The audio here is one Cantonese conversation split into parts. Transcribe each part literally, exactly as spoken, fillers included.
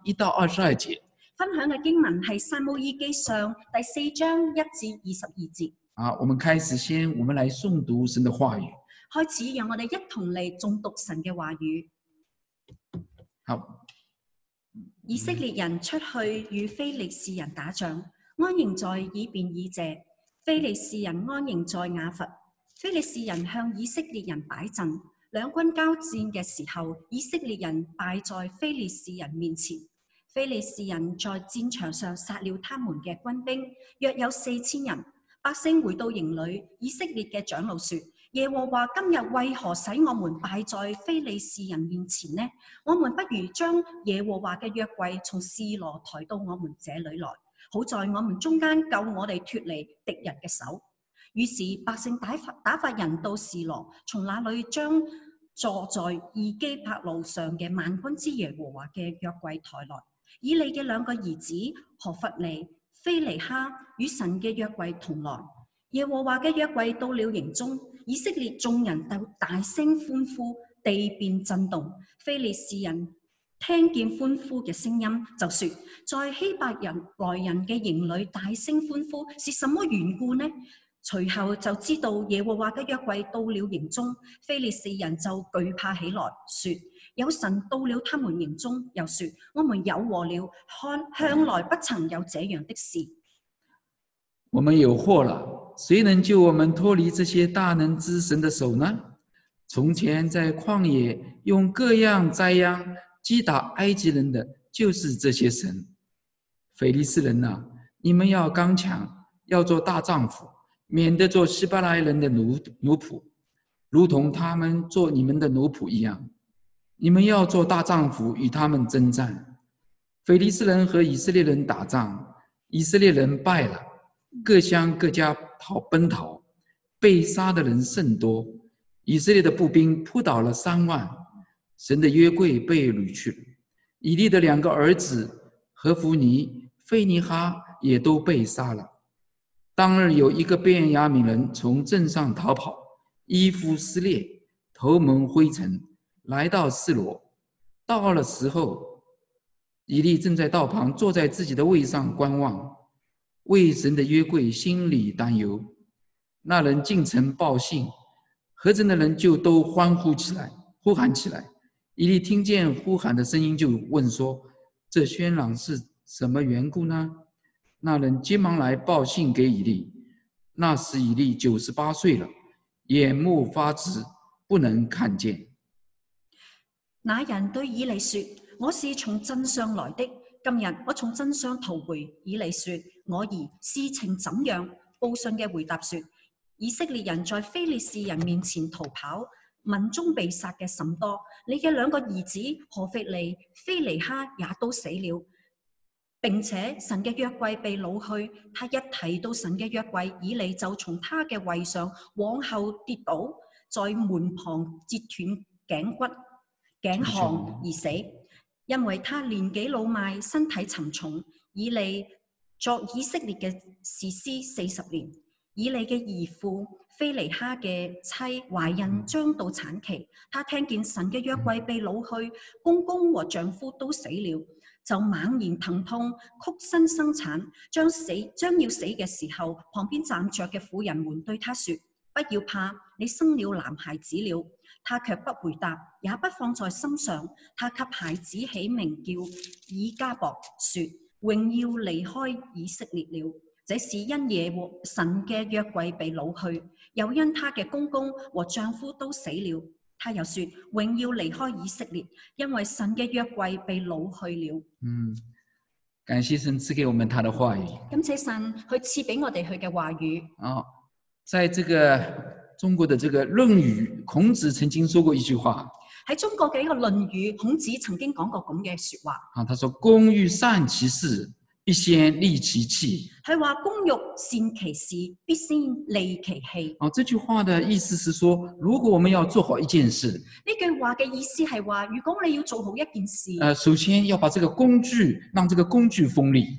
一到二十二節。 分享嘅經文係撒母耳記上第四章一至二十二節。 啊，我們開始先，我們來誦讀神的話語。 開始，讓我哋一同嚟誦讀神嘅話語。 好， 以色列人出去與非利士人打仗，安營在以便以謝；非利士人安營在雅弗。非利士人向以色列人擺陣，兩軍交戰嘅時候，以色列人敗在非利士人面前。非利士人在戰場上殺了他們嘅軍兵，約有四千人。百姓回到營裏，以色列嘅長老說：耶和華今日為何使我們敗在非利士人面前呢？我們不如將耶和華嘅約櫃從示羅抬到我們這裏來，好在我們中間救我哋脫離敵人嘅手。於是百姓打發打發人到示羅，從那裏將坐在二基柏路上嘅萬軍之耶和華嘅約櫃抬來。以利嘅兩個兒子何弗尼、非尼哈與神嘅約櫃同來。耶和華嘅約櫃到了營中，以色列眾人都大聲歡呼，地便震動。非利士人聽見歡呼嘅聲音，就說：在希伯人來人嘅營裏大聲歡呼，是什麼緣故呢？隨後就知道耶和華嘅約櫃到了營中，非利士人就懼怕起來，說：有神到了他們營中。又說：我們有禍了，看向來不曾有這樣的事。 我們有禍了，誰能救我們脫離這些大能之神的手呢？從前在曠野用各樣災殃擊打埃及人的，就是這些神。非利士人啊，你們要剛強，要做大丈夫，免得做希伯來人的奴奴僕，如同他們做你們的奴僕一樣。你們要做大丈夫，與他們征戰。非利士人和以色列人打仗，以色列人敗了，各鄉各家逃奔逃，被殺的人甚多。以色列的步兵撲倒了三萬，神的約櫃被擄去了。以利的兩個兒子何弗尼、非尼哈也都被殺了。當日有一個便雅憫人從陣上逃跑，衣服撕裂，頭蒙灰塵，來到示羅。到了時候，以利正在道旁坐在自己的位上觀望，為神的約櫃心裏擔憂。那人進城報信，合城的人就都歡呼起來，呼喊起來。以利聽見呼喊的聲音，就問說：這喧嚷是什麼緣故呢？那人急忙來報信給以利。那時以利九十八歲了，眼目發直，不能看見。 那人對以利說：我是從陣上來的，今日我從陣上逃回。以利說：我兒，事情怎樣？報信嘅回答說：以色列人在非利士人面前逃跑，民中被殺嘅甚多。你嘅兩個兒子何弗尼、非尼哈也都死了。並且神嘅約櫃被擄去，他一提到神嘅約櫃，以利就從他嘅位上往後跌倒，在門旁折斷頸骨、頸項而死，因為他年紀老邁，身體沉重。以利作以色列嘅士師四十年。以利嘅兒婦非尼哈嘅妻懷孕將到產期，他聽見神嘅約櫃被擄去，公公和丈夫都死了，就猛然疼痛，曲身生產，將死將要死嘅時候，旁邊站着嘅婦人們對他說：不要怕，你生了男孩子了。他卻不回答，也不放在心上。他給孩子起名叫以迦博，說：榮耀離開以色列了。這是因耶和神嘅約櫃被擄去，又因他嘅公公和丈夫都死了。他又說：榮耀離開以色列，因為神嘅約櫃被擄去了。 嗯，感謝神賜給我們他的話語。 感謝神去賜俾我哋佢嘅話語。 哦，在這個中國的這個《論語》，孔子曾經說過一句話。 喺中國嘅一個《論語》，孔子曾經講過咁嘅說話。啊， 他說：公欲善其事，必先利其器。 佢話公欲善其事，必先利其器。 哦，這句話的意思是說，如果我們要做好一件事， 呢句話嘅意思係話，如果你要做好一件事， 呃，首先要把這個工具，讓這個工具鋒利。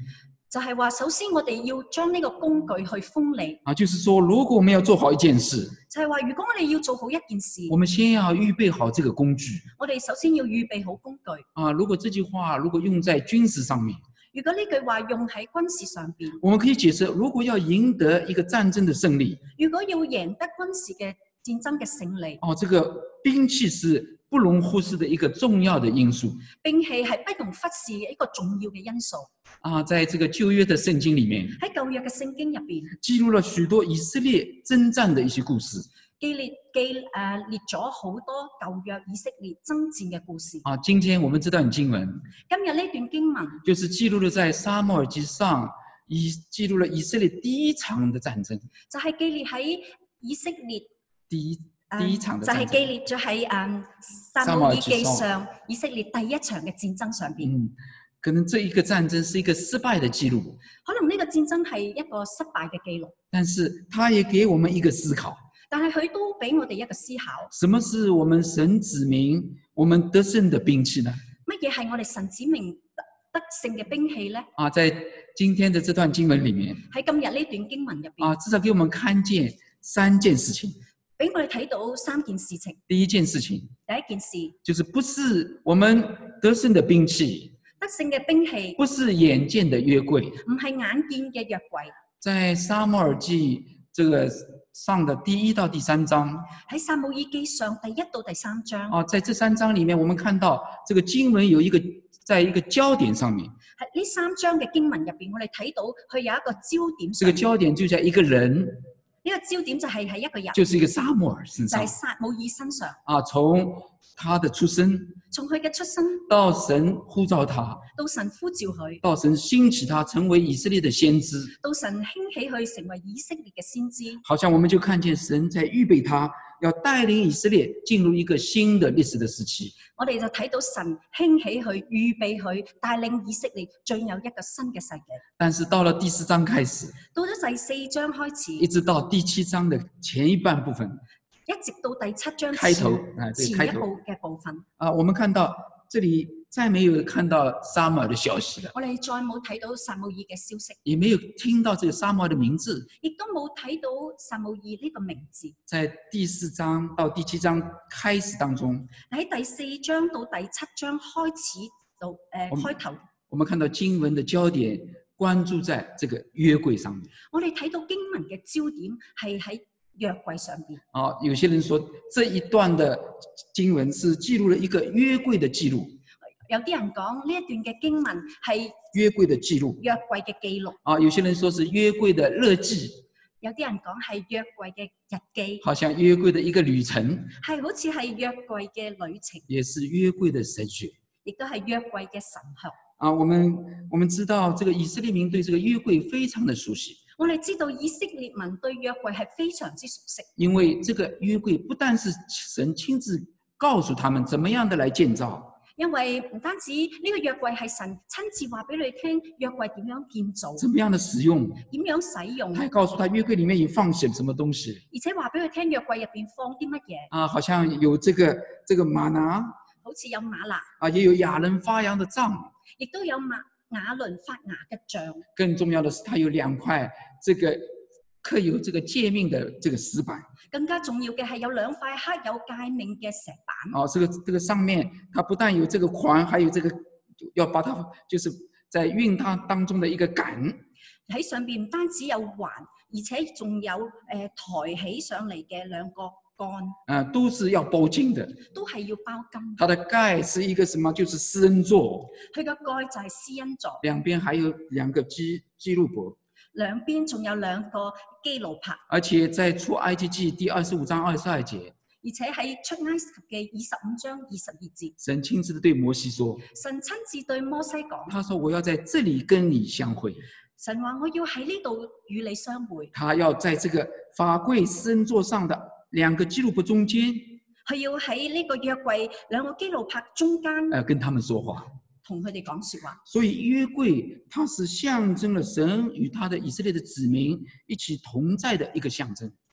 就係話，首先我哋要將呢個工具去鋒利。 啊，就是說，如果我們要做好一件事， 就係話，如果我哋要做好一件事， 我們先要預備好這個工具。 我哋首先要預備好工具。 啊，如果這句話如果用在軍事上面， 如果呢句話用喺軍事上邊， 我們可以解釋，如果要贏得一個戰爭的勝利， 如果要贏得軍事嘅戰爭嘅勝利， 哦，這個兵器是不容忽視的一個重要的因素。 兵器係不容忽視嘅一個重要嘅因素。 啊，在這個舊約的聖經裡面， 喺舊約嘅聖經入邊， 記錄了許多以色列征戰的一些故事。 記列記誒、呃、列咗好多舊約以色列征戰嘅故事。 啊，今天我們這段經文， 今日呢段經文就是記錄了在撒母耳記上，以記錄了以色列第一場的戰爭。 就係記列喺以色列第一第一場的戰爭， 就係記列咗喺誒撒母耳記上以色列第一場嘅戰爭上邊。 嗯，可能這一個戰爭是一個失敗的記錄， 可能呢個戰爭係一個失敗嘅記錄， 但是它也給我們一個思考。 但係佢都俾我哋一個思考。 什麼是我們神子民我們得勝的兵器呢？ 乜嘢係我哋神子民得勝嘅兵器呢？ 啊，在今天的這段經文裡面， 喺今日呢段經文入邊， 啊，至少給我們看見三件事情。 俾我哋睇到三件事情。 第一件事情， 第一件事就是不是我們得勝的兵器， 得勝嘅兵器， 不是眼見的約櫃， 唔係眼見嘅約櫃。 在撒母耳記這個上的第一到第三章， 喺撒母耳記上第一到第三章， 啊，在這三章裡面，我們看到這個經文有一個在一個焦點上面。 喺呢三章嘅經文入邊，我哋睇到佢有一個焦點。 這個焦點就在一個人， 呢個焦點就係喺一個人， 就是一個撒母耳身上， 就係撒母耳身上。 啊，從他的出生， 從佢嘅出生到神呼召他， 到神呼召佢， 到神興起他成為以色列的先知， 到神興起佢成為以色列嘅先知。 好像我們就看見神在預備他，要帶領以色列進入一個新的歷史的時期。 我哋就睇到神興起佢，預備佢，帶領以色列進入一個新嘅世紀。 但是到了第四章開始， 到咗第四章開始， 一直到第七章的前一半部分， 一直到第七章開頭啊， 前一步嘅部分啊，我們看到這裡再沒有看到撒母耳的消息了， 我哋再冇睇到撒母耳嘅消息， 也沒有聽到這個撒母耳的名字， 亦都冇睇到撒母耳呢個名字。 在第四章到第七章開始當中， 喺第四章到第七章開始到誒、呃、開頭， 我們看到經文的焦點關注在這個約櫃上面。 我哋睇到經文嘅焦點係喺約櫃上邊。 啊，有些人說這一段的經文是記錄了一個約櫃的記錄。 有啲人講呢一段嘅經文係約櫃的記錄。 約櫃嘅記錄。 啊，有些人說是約櫃的日記。 有啲人講係約櫃嘅日記。 好像約櫃的一個旅程。 係好似係約櫃嘅旅程。 也是約櫃的神學。 亦都係約櫃嘅神學。 啊，我們我們知道這個以色列民對這個約櫃非常的熟悉。 我哋知道以色列民對約櫃係非常之熟悉。 因為這個約櫃不但是神親自告訴他們怎麼樣的來建造。 因為唔單止呢個約櫃係神親自話俾你聽，約櫃點樣建造， 怎麼樣的使用， 點樣使用， 還告訴他約櫃裡面有放些什麼東西， 而且話俾佢聽約櫃入邊放啲乜嘢。 啊，好像有這個這個瑪拿， 好似有瑪拿， 啊，也有亞倫發芽的杖， 亦都有馬亞倫發芽嘅杖。更重要的是，它有兩塊這個刻有這個誡命的這個石板。 更加重要嘅係有兩塊刻有誡命嘅石板。 哦，這個這個上面，它不但有這個環，還有這個要把它，就是在運它當中的一個桿。 喺上邊唔單止有環，而且仲有誒、呃、抬起上嚟嘅兩個桿。 啊，都是要包金的。 都係要包金。 它的蓋是一個什麼？就是施恩座。 佢個蓋就係施恩座。 兩邊還有兩個基基路伯。 兩邊仲有兩個基路伯， 而且在出埃及記第二十五章二十二節， 而且喺出埃及嘅二十五章二十二節， 神親自對摩西說： 神親自對摩西講， 他說我要在這裡跟你相會。 神話我要喺呢度與你相會。 他要在這個法櫃施恩座上的兩個基路伯中間， 佢要喺呢個約櫃兩個基路伯中間， 誒，跟他們說話。 同佢哋講說話。 所以約櫃它是象徵了神與他的以色列的子民一起同在的一個象徵。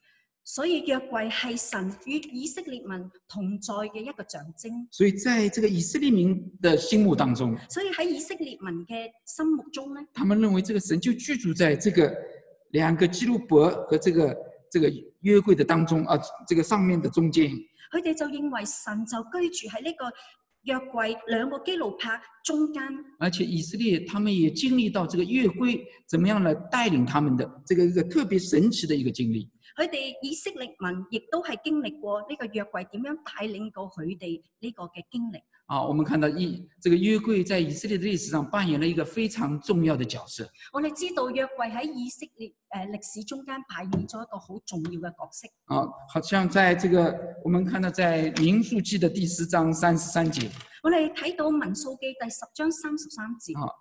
所以約櫃係神與以色列民同在嘅一個象徵。 所以在這個以色列民的心目當中， 所以喺以色列民嘅心目中咧， 他們認為這個神就居住在這個兩個基路伯和這個這個約櫃的當中啊，這個上面的中間。 佢哋就認為神就居住喺呢個約櫃兩個基路伯中間。 而且以色列他們也經歷到這個約櫃怎麼樣來帶領他們的這個一個特別神奇的一個經歷。 佢哋以色列民亦都係經歷過呢個約櫃點樣帶領過佢哋呢個嘅經歷。 啊，我們看到以這個約櫃在以色列的歷史上扮演了一個非常重要的角色。 我哋知道約櫃喺以色列誒歷史中間扮演咗一個好重要嘅角色。 啊，好像在這個我們看到在民數記的第十章三十三節。 我哋睇到民數記第十章三十三節。 啊，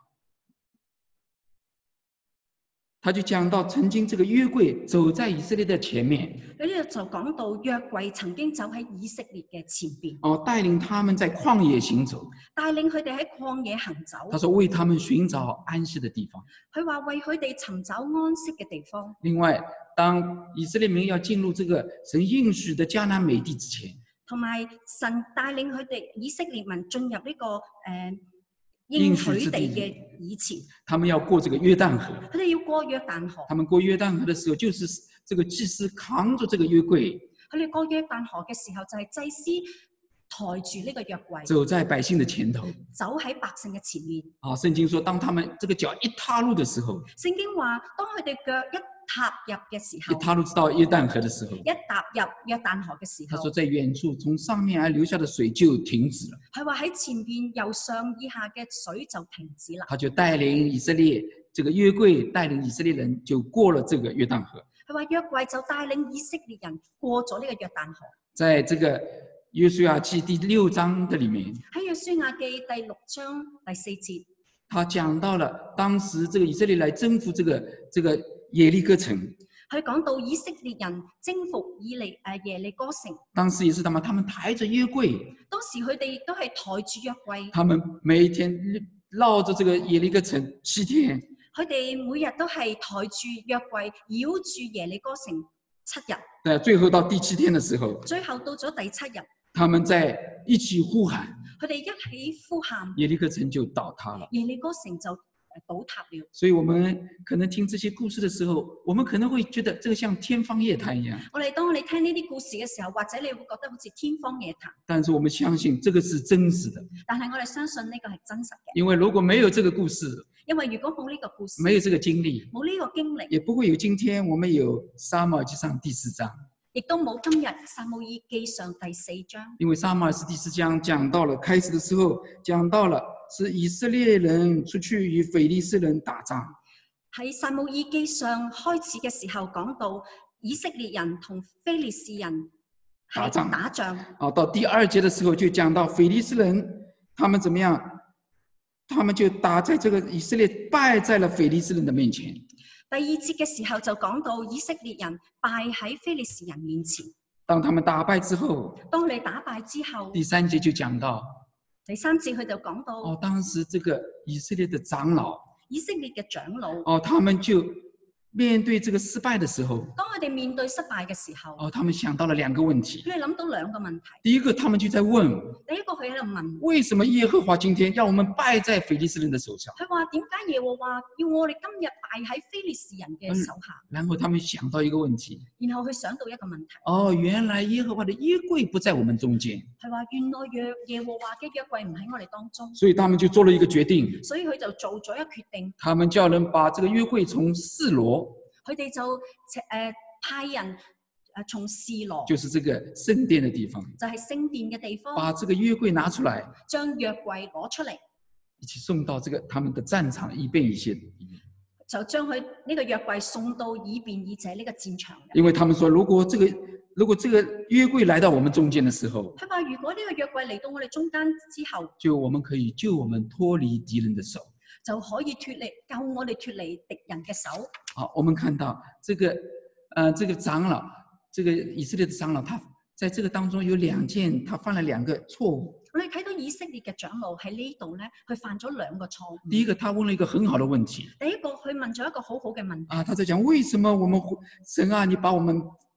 他就講到曾經這個約櫃走在以色列的前面。 佢呢度就講到約櫃曾經走喺以色列嘅前邊。 哦，帶領他們在曠野行走。 帶領佢哋喺曠野行走。 他說為他們尋找安息的地方。 佢話為佢哋尋找安息嘅地方。 另外，當以色列民要進入這個神應許的迦南美地之前， 同埋神帶領佢哋以色列民進入呢、這個誒、呃、應許地嘅以前， 他們要過這個約旦河。 佢哋要過約旦河。 他們過約旦河的時候，就是這個祭司扛着這個約櫃。 佢哋過約旦河嘅時候，就係祭司抬住呢個約櫃， 走在百姓的前頭， 走喺百姓嘅前面。 啊，聖經說，當他們這個腳一踏入的時候， 聖經話，當佢哋腳一踏入嘅時候， 一踏入到約旦河的時候， 一踏入約旦河嘅時候， 他說在遠處從上面而流下的水就停止了。 佢話喺前邊由上以下嘅水就停止啦。 他就帶領以色列這個約櫃，帶領以色列人就過了這個約旦河。 佢話約櫃就帶領以色列人過咗呢個約旦河。 在這個約書亞記第六章的裏面， 喺約書亞記第六章第四節， 他講到了當時這個以色列來征服這個這個耶利哥城。 佢講到以色列人征服以利誒耶利哥城。 當時也是他們，他們抬着約櫃。 當時佢哋亦都係抬住約櫃。 他們每一天繞着這個耶利哥城七天。 佢哋每日都係抬住約櫃繞住耶利哥城七日。 對，最後到第七天的時候， 最後到咗第七日， 他們在一起呼喊， 佢哋一起呼喊， 耶利哥城就倒塌了。 耶利哥城就倒塌了。 所以我們可能聽這些故事的時候，我們可能會覺得這個像天方夜譚一樣。 我哋當我哋聽呢啲故事嘅時候，或者你會覺得好似天方夜譚。 但是我們相信這個是真實的。 但係我哋相信呢個係真實嘅。 因為如果沒有這個故事， 因為如果冇呢個故事， 沒有這個經歷， 冇呢個經歷， 也不會有今天我們有撒母耳記上第四章。 亦都冇今日撒母耳記上第四章。因為撒母耳記第四章講到了，開始的時候講到了是以色列人出去與非利士人打仗。 喺撒母耳記上開始嘅時候講到以色列人同非利士人打仗打仗。 哦，到第二節的時候就講到非利士人他們怎麼樣，他們就打在這個以色列敗在了非利士人的面前。 第二節嘅時候就講到以色列人敗喺非利士人面前。 當他們打敗之後， 當你打敗之後， 第三節就講到， 第三節佢就講到， 哦，當時這個以色列的長老， 以色列嘅長老， 哦，他們就面對這個失敗的時候， 當佢哋面對失敗嘅時候， 哦，他們想到了兩個問題。 佢哋諗到兩個問題。 第一個，他們就在問， 第一個佢喺度問， 為什麼耶和華今天要我們敗在非利士人的手上？ 佢話點解耶和華要我哋今日敗喺非利士人嘅手下？ 嗯，然後他們想到一個問題， 然後佢想到一個問題。 哦，原來耶和華的約櫃不在我們中間。 係話原來約耶和華嘅約櫃唔喺我哋當中。 所以他們就做了一個決定。 所以佢就做咗一個決定。 他們叫人把這個約櫃從示羅。 佢哋就誒、呃、派人誒從示羅， 就是這個聖殿的地方， 就係聖殿嘅地方， 把這個約櫃拿出來， 將約櫃攞出嚟， 一起送到這個他們的戰場以便以謝， 就將佢呢個約櫃送到以便以謝呢個戰場。 因為他們說，如果這個如果這個約櫃來到我們中間的時候， 佢話如果呢個約櫃嚟到我哋中間之後， 就我們可以救我們脫離敵人的手。 就可以脫離救我哋脫離敵人嘅手。 好，我們看到這個，呃，這個長老，這個以色列的長老，他在這個當中有兩件，他犯了兩個錯誤。 我哋睇到以色列嘅長老喺呢度咧，佢犯咗兩個錯誤。 第一個，他問了一個很好的問題。 第一個，佢問咗一個好好嘅問題。 啊，他在講為什麼我們神啊，你把我們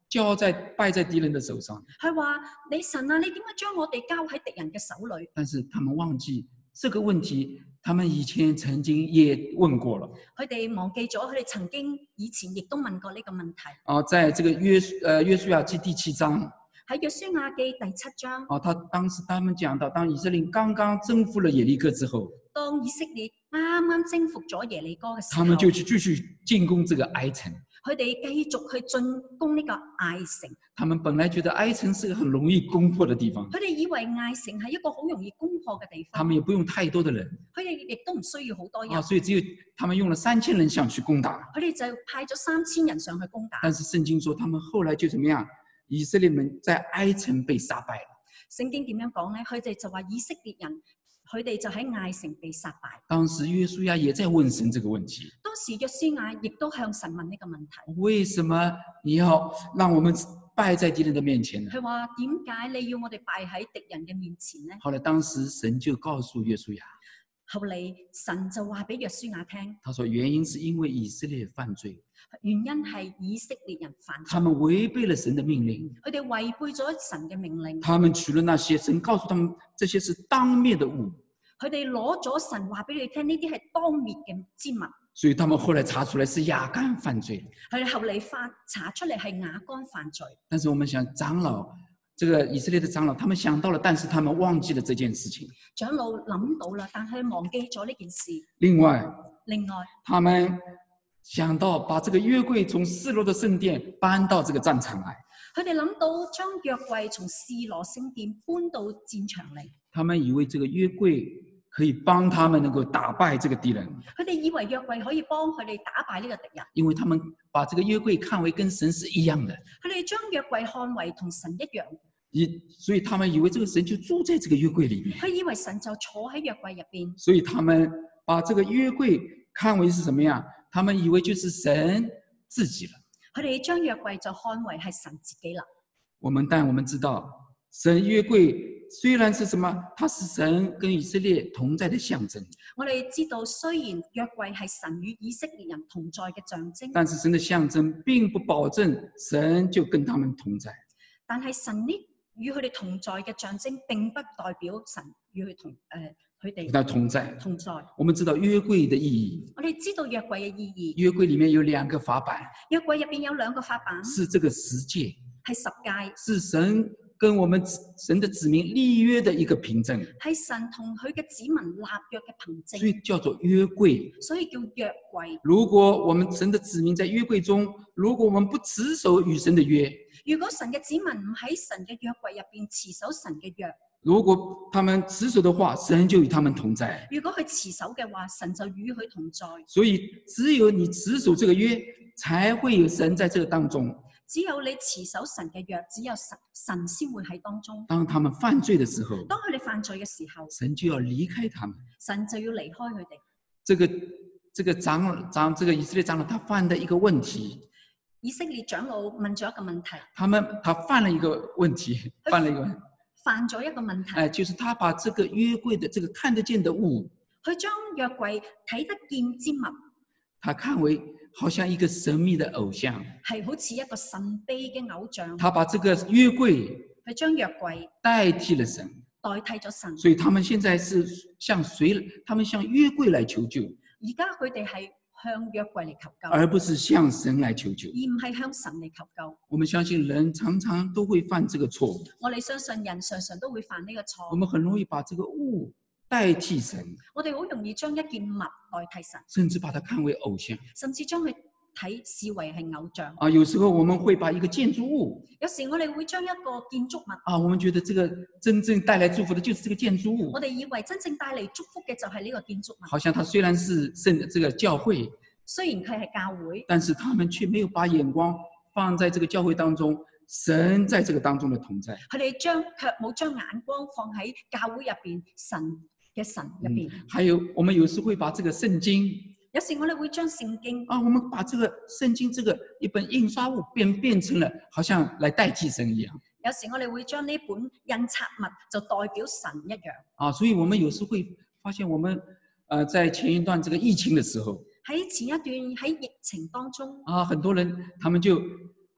交在败在敌人的手上。 佢話：你神啊，你點解將我哋交喺敵人嘅手裏？ 但是他們忘記這個問題，他們以前曾經也問過了。 佢哋忘記咗，佢哋曾經以前亦都問過呢個問題。 啊，在這個約呃約書亞記第七章， 喺約書亞記第七章， 啊，他當時他們講到，當以色列剛剛征服了耶利哥之後， 當以色列啱啱征服咗耶利哥嘅時候， 他們就去繼續進攻這個埃城。 佢哋繼續去進攻呢個艾城。 他們本來覺得埃城是個很容易攻破的地方， 佢哋以為艾城係一個好容易攻破嘅地方。 他們也不用太多的人， 佢哋亦都唔需要好多人。 啊，所以只有他們用了三千人上去攻打。 佢哋就派咗三千人上去攻打。 但是聖經說，他們後來就怎麼樣？以色列人在埃城被殺敗了。 聖經點樣講咧？佢哋就話以色列人，佢哋就喺艾城被殺敗。 當時約書亞也在問神這個問題。 當時約書亞亦都向神問呢個問題： 為什麼你要讓我們敗在敵人的面前呢？ 佢話：點解你要我哋敗喺敵人嘅面前呢？ 後來當時神就告訴約書亞， 後嚟神就話俾約書亞聽， 他說原因是因為以色列犯罪， 原因係以色列人犯罪， 他們違背了神的命令， 佢哋違背咗神嘅命令， 他們取了那些神告訴他們這些是當滅的物， 佢哋攞咗神話俾你聽，呢啲係當滅嘅之物， 所以他們後來查出來是亞干犯罪。 佢哋後嚟發查出嚟係亞干犯罪。 但是我們想長老，這個以色列的長老，他們想到了，但是他們忘記了這件事情。 長老諗到啦，但係忘記咗呢件事。 另外， 另外， 他們想到把這個約櫃從示羅的聖殿搬到這個戰場來。 佢哋諗到將約櫃從示羅聖殿搬到戰場嚟。 他們以為這個約櫃可以幫他們能夠打敗這個敵人。 佢哋以為約櫃可以幫佢哋打敗呢個敵人， 因為他們把這個約櫃看為跟神是一樣的。 佢哋將約櫃看為同神一樣。 以所以他們以為這個神就住在這個約櫃裡面。 佢以為神就坐喺約櫃入邊。 所以他們把這個約櫃看為是什麼樣？他們以為就是神自己了。 佢哋將約櫃就看為係神自己啦。 我們但我們知道，神約櫃雖然是什麼？它是神跟以色列同在的象徵。 我哋知道，雖然約櫃係神與以色列人同在嘅象徵， 但是神的象徵並不保證神就跟他們同在。 但係神呢與佢哋同在嘅象徵，並不代表神與佢同誒佢哋同在。 同在。 我們知道約櫃的意義。 我哋知道約櫃嘅意義。 約櫃裡面有兩個法版。 約櫃入邊有兩個法版。 是這個十誡。 係十誡。 是神跟我們神的子民立約的一個憑證。 係神同佢嘅子民立約嘅憑證。 所以叫做約櫃。 所以叫約櫃。 如果我們神的子民在約櫃中，如果我們不持守與神的約， 如果神嘅子民唔喺神嘅約櫃入邊持守神嘅約， 如果他們持守的話，神就與他們同在。 如果佢持守嘅話，神就與佢同在。 所以只有你持守這個約，才會有神在這個當中。 只有你持守神嘅約，只有神神先會喺當中。 當他們犯罪的時候， 當佢哋犯罪嘅時候， 神就要離開他們。 神就要離開佢哋。 這個這個長長這個以色列長老，他犯的一個問題。 以色列長老問咗一個問題。 他們他犯了一個問題，犯了一個問題。 犯咗一個問題。 哎，就是他把這個約櫃的這個看得見的物， 佢將約櫃睇得見之物， 他看為好像一個神秘的偶像， 係好似一個神秘嘅偶像。 他把這個約櫃， 佢將約櫃代替了神， 代替咗神。 所以他們現在是向誰？他們向約櫃來求救。 而家佢哋係向約櫃嚟求救， 而不是向神來求救， 而唔係向神嚟求救。 我們相信人常常都會犯這個錯誤。 我哋相信人常常都會犯呢個錯。 我們很容易把這個物代替神， 我哋好容易將一件物代替神， 甚至把它看為偶像， 甚至將佢睇視為係偶像。 啊，有時候我們會把一個建築物， 有時我哋會將一個建築物， 啊，我們覺得這個真正帶來祝福的就是這個建築物。 我哋以為真正帶嚟祝福嘅就係呢個建築物。 好像它雖然是聖這個教會， 雖然佢係教會， 但是他們卻沒有把眼光放在這個教會當中，神在這個當中的同在。 佢哋將卻冇將眼光放喺教會入邊神嘅神入邊。 嗯，還有我們有時會把這個聖經， 有時我哋會將聖經啊，我們把這個聖經這個一本印刷物變變成了好像來代替神一樣。 有時我哋會將呢本印刷物就代表神一樣。 啊，所以我們有時會發現，我們呃在前一段這個疫情的時候， 喺前一段喺疫情當中， 啊，很多人他們就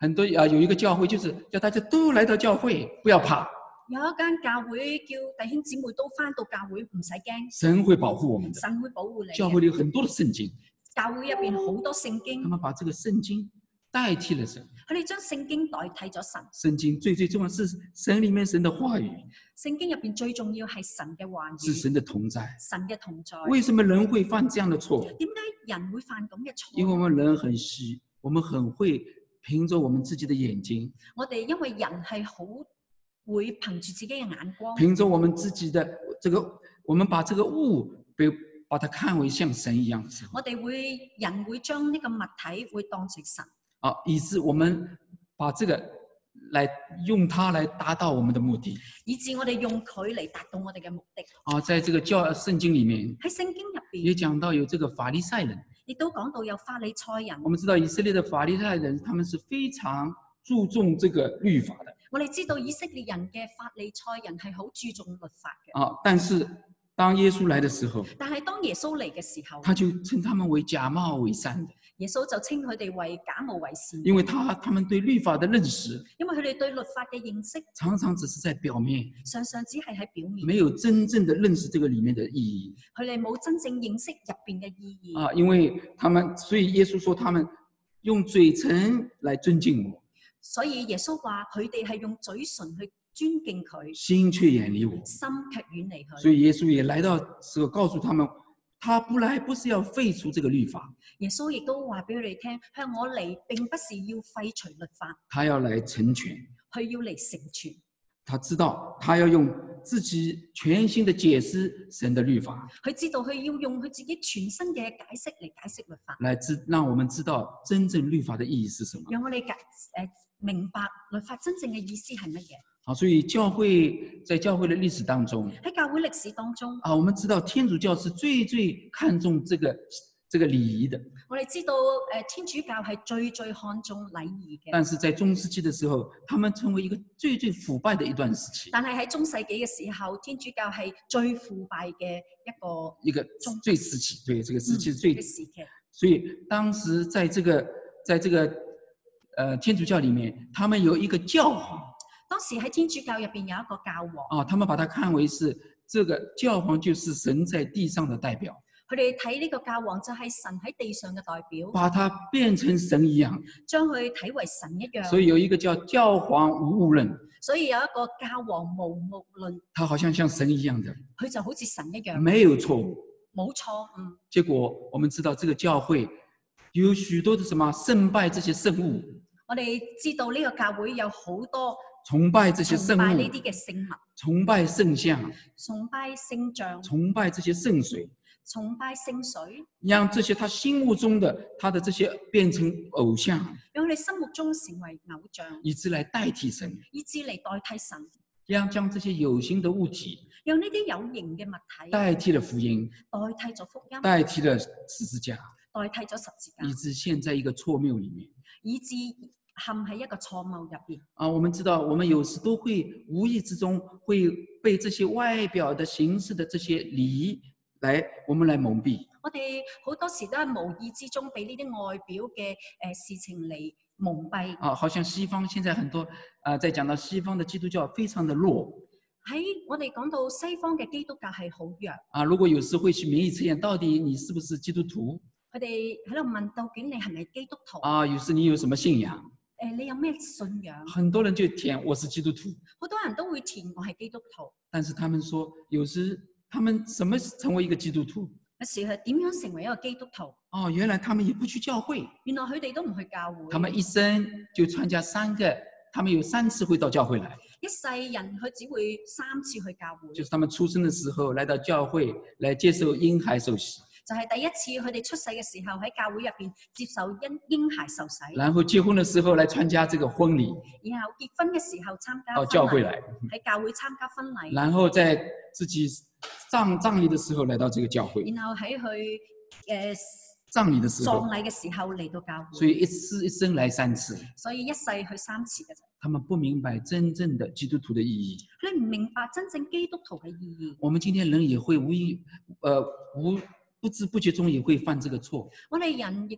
很多啊，有一个教會就是叫大家都來到教會，不要怕。 有一間教會叫弟兄姊妹都返到教會，唔使驚。 神會保護我們的。 神會保護你。 教會裏有很多的聖經。 教會入邊好多聖經。 他們把這個聖經代替了神。 佢哋將聖經代替咗神。 聖經最最重要是神裏面神的話語。 聖經入邊最重要係神嘅話語。 是神的同在。 神嘅同在。 為什麼人會犯這樣的錯？ 點解人會犯咁嘅錯？ 因為我們人很虛，我們很會憑着我們自己的眼睛。 我哋因為人係好會憑住自己嘅眼光。 憑着我們自己的這個，我們把這個物被把它看為像神一樣的時候。 我哋會人會將呢個物體會當成神。 啊，以致我們把這個來用它來達到我們的目的。 以致我哋用佢嚟達到我哋嘅目的。 啊，在這個教聖經裡面。 喺聖經入邊。 也講到有這個法利賽人。 亦都講到有法利賽人。 我們知道以色列的法利賽人，他們是非常注重這個律法的。 我哋知道以色列人嘅法利賽人係好注重律法嘅。 啊，但是當耶穌來的時候， 但係當耶穌嚟嘅時候， 他就稱他們為假冒為善的。 耶穌就稱佢哋為假冒為善。 因為他他們對律法的認識， 因為佢哋對律法嘅認識， 常常只是在表面， 常常只係喺表面， 沒有真正的認識這個裡面的意義。 佢哋冇真正認識入邊嘅意義。 啊，因為他們，所以耶穌說他們用嘴唇來尊敬我。 所以耶穌話佢哋係用嘴唇去尊敬佢， 心卻遠離我， 心卻遠離佢。 所以耶穌也來到時候告訴他們，他不來不是要廢除這個律法。 耶穌亦都話俾佢哋聽，向我嚟並不是要廢除律法， 他要來成全， 佢要嚟成全。 他知道他要用自己全新的解釋神的律法， 佢知道佢要用佢自己全新嘅解釋嚟解釋律法， 來知讓我們知道真正律法的意義是什麼。 讓我哋解誒明白律法真正嘅意思係乜嘢。 好，所以教會在教會的歷史當中， 喺教會歷史當中啊，我們知道天主教是最最看重這個這個禮儀的。 我哋知道誒天主教係最最看重禮儀嘅。 但是在中世紀的時候，他們成為一個最最腐敗的一段時期。 但係喺中世紀嘅時候，天主教係最腐敗嘅一個一個最時期，對，這個時期最、 嗯、時期。 所以當時在這個在這個呃天主教裡面，他們有一個教皇。 當時喺天主教入邊有一個教皇。 啊，他們把它看為是這個教皇就是神在地上的代表。 佢哋睇呢個教皇就係神喺地上嘅代表， 把它變成神一樣， 將佢睇為神一樣。 所以有一個叫教皇無誤論。 所以有一個教皇無誤論， 他好像像神一樣的， 佢就好似神一樣， 沒有錯誤， 冇錯誤。 結果我們知道這個教會有許多的什麼崇拜這些聖物。 我哋知道呢個教會有好多崇拜這些聖物， 崇拜呢啲嘅聖物， 崇拜聖像， 崇拜聖像， 崇拜這些聖水。 崇拜聖水， 讓這些他心目中的他的這些變成偶像， 讓你心目中成為偶像， 以致來代替神， 以致嚟代替神， 讓將這些有形的物體， 讓呢啲有形嘅物體代替了福音， 代替咗福音， 代替了十字架， 代替咗十字架， 以致陷在一個錯謬裏面， 以致陷喺一個錯謬入邊。 啊，我們知道，我們有時都會無意之中會被這些外表的形式的這些禮儀。來，我們來蒙蔽。 我哋好多時都係無意之中俾呢啲外表嘅誒事情嚟蒙蔽。 啊，好像西方現在很多啊、呃，在講到西方的基督教非常的弱。 喺我哋講到西方嘅基督教係好弱。 啊，如果有時會去民意測驗，到底你是不是基督徒？ 佢哋喺度問，究竟你係咪基督徒？ 啊，有時你有什麼信仰？ 誒、呃，你有咩信仰？ 很多人就填我是基督徒。 好多人都會填我係基督徒。 但是他們說，有時。他們什麼成為一個基督徒？ 有時係點樣成為一個基督徒？ 哦，原來他們也不去教會。 原來佢哋都唔去教會。 他們一生就參加三個，他們有三次會到教會來。 一世人佢只會三次去教會。 就是他們出生的時候來到教會來接受嬰孩受洗。 就係、是、第一次佢哋出世嘅時候喺教會入邊接受嬰嬰孩受洗。 然後結婚的時候來參加這個婚禮。 然後結婚嘅時候參加到教會來。 喺教會參加婚禮。 然後在自己葬葬禮的時候來到這個教會。 然後喺佢誒葬禮的時候。 葬禮嘅時候嚟到教會。 所以一次一生來三次。 所以一世去三次嘅啫。 他們不明白真正的基督徒的意義。 你唔明白真正基督徒嘅意義。 我們今天人也會無意，呃無。不知不覺中也會犯這個錯。 我哋人亦都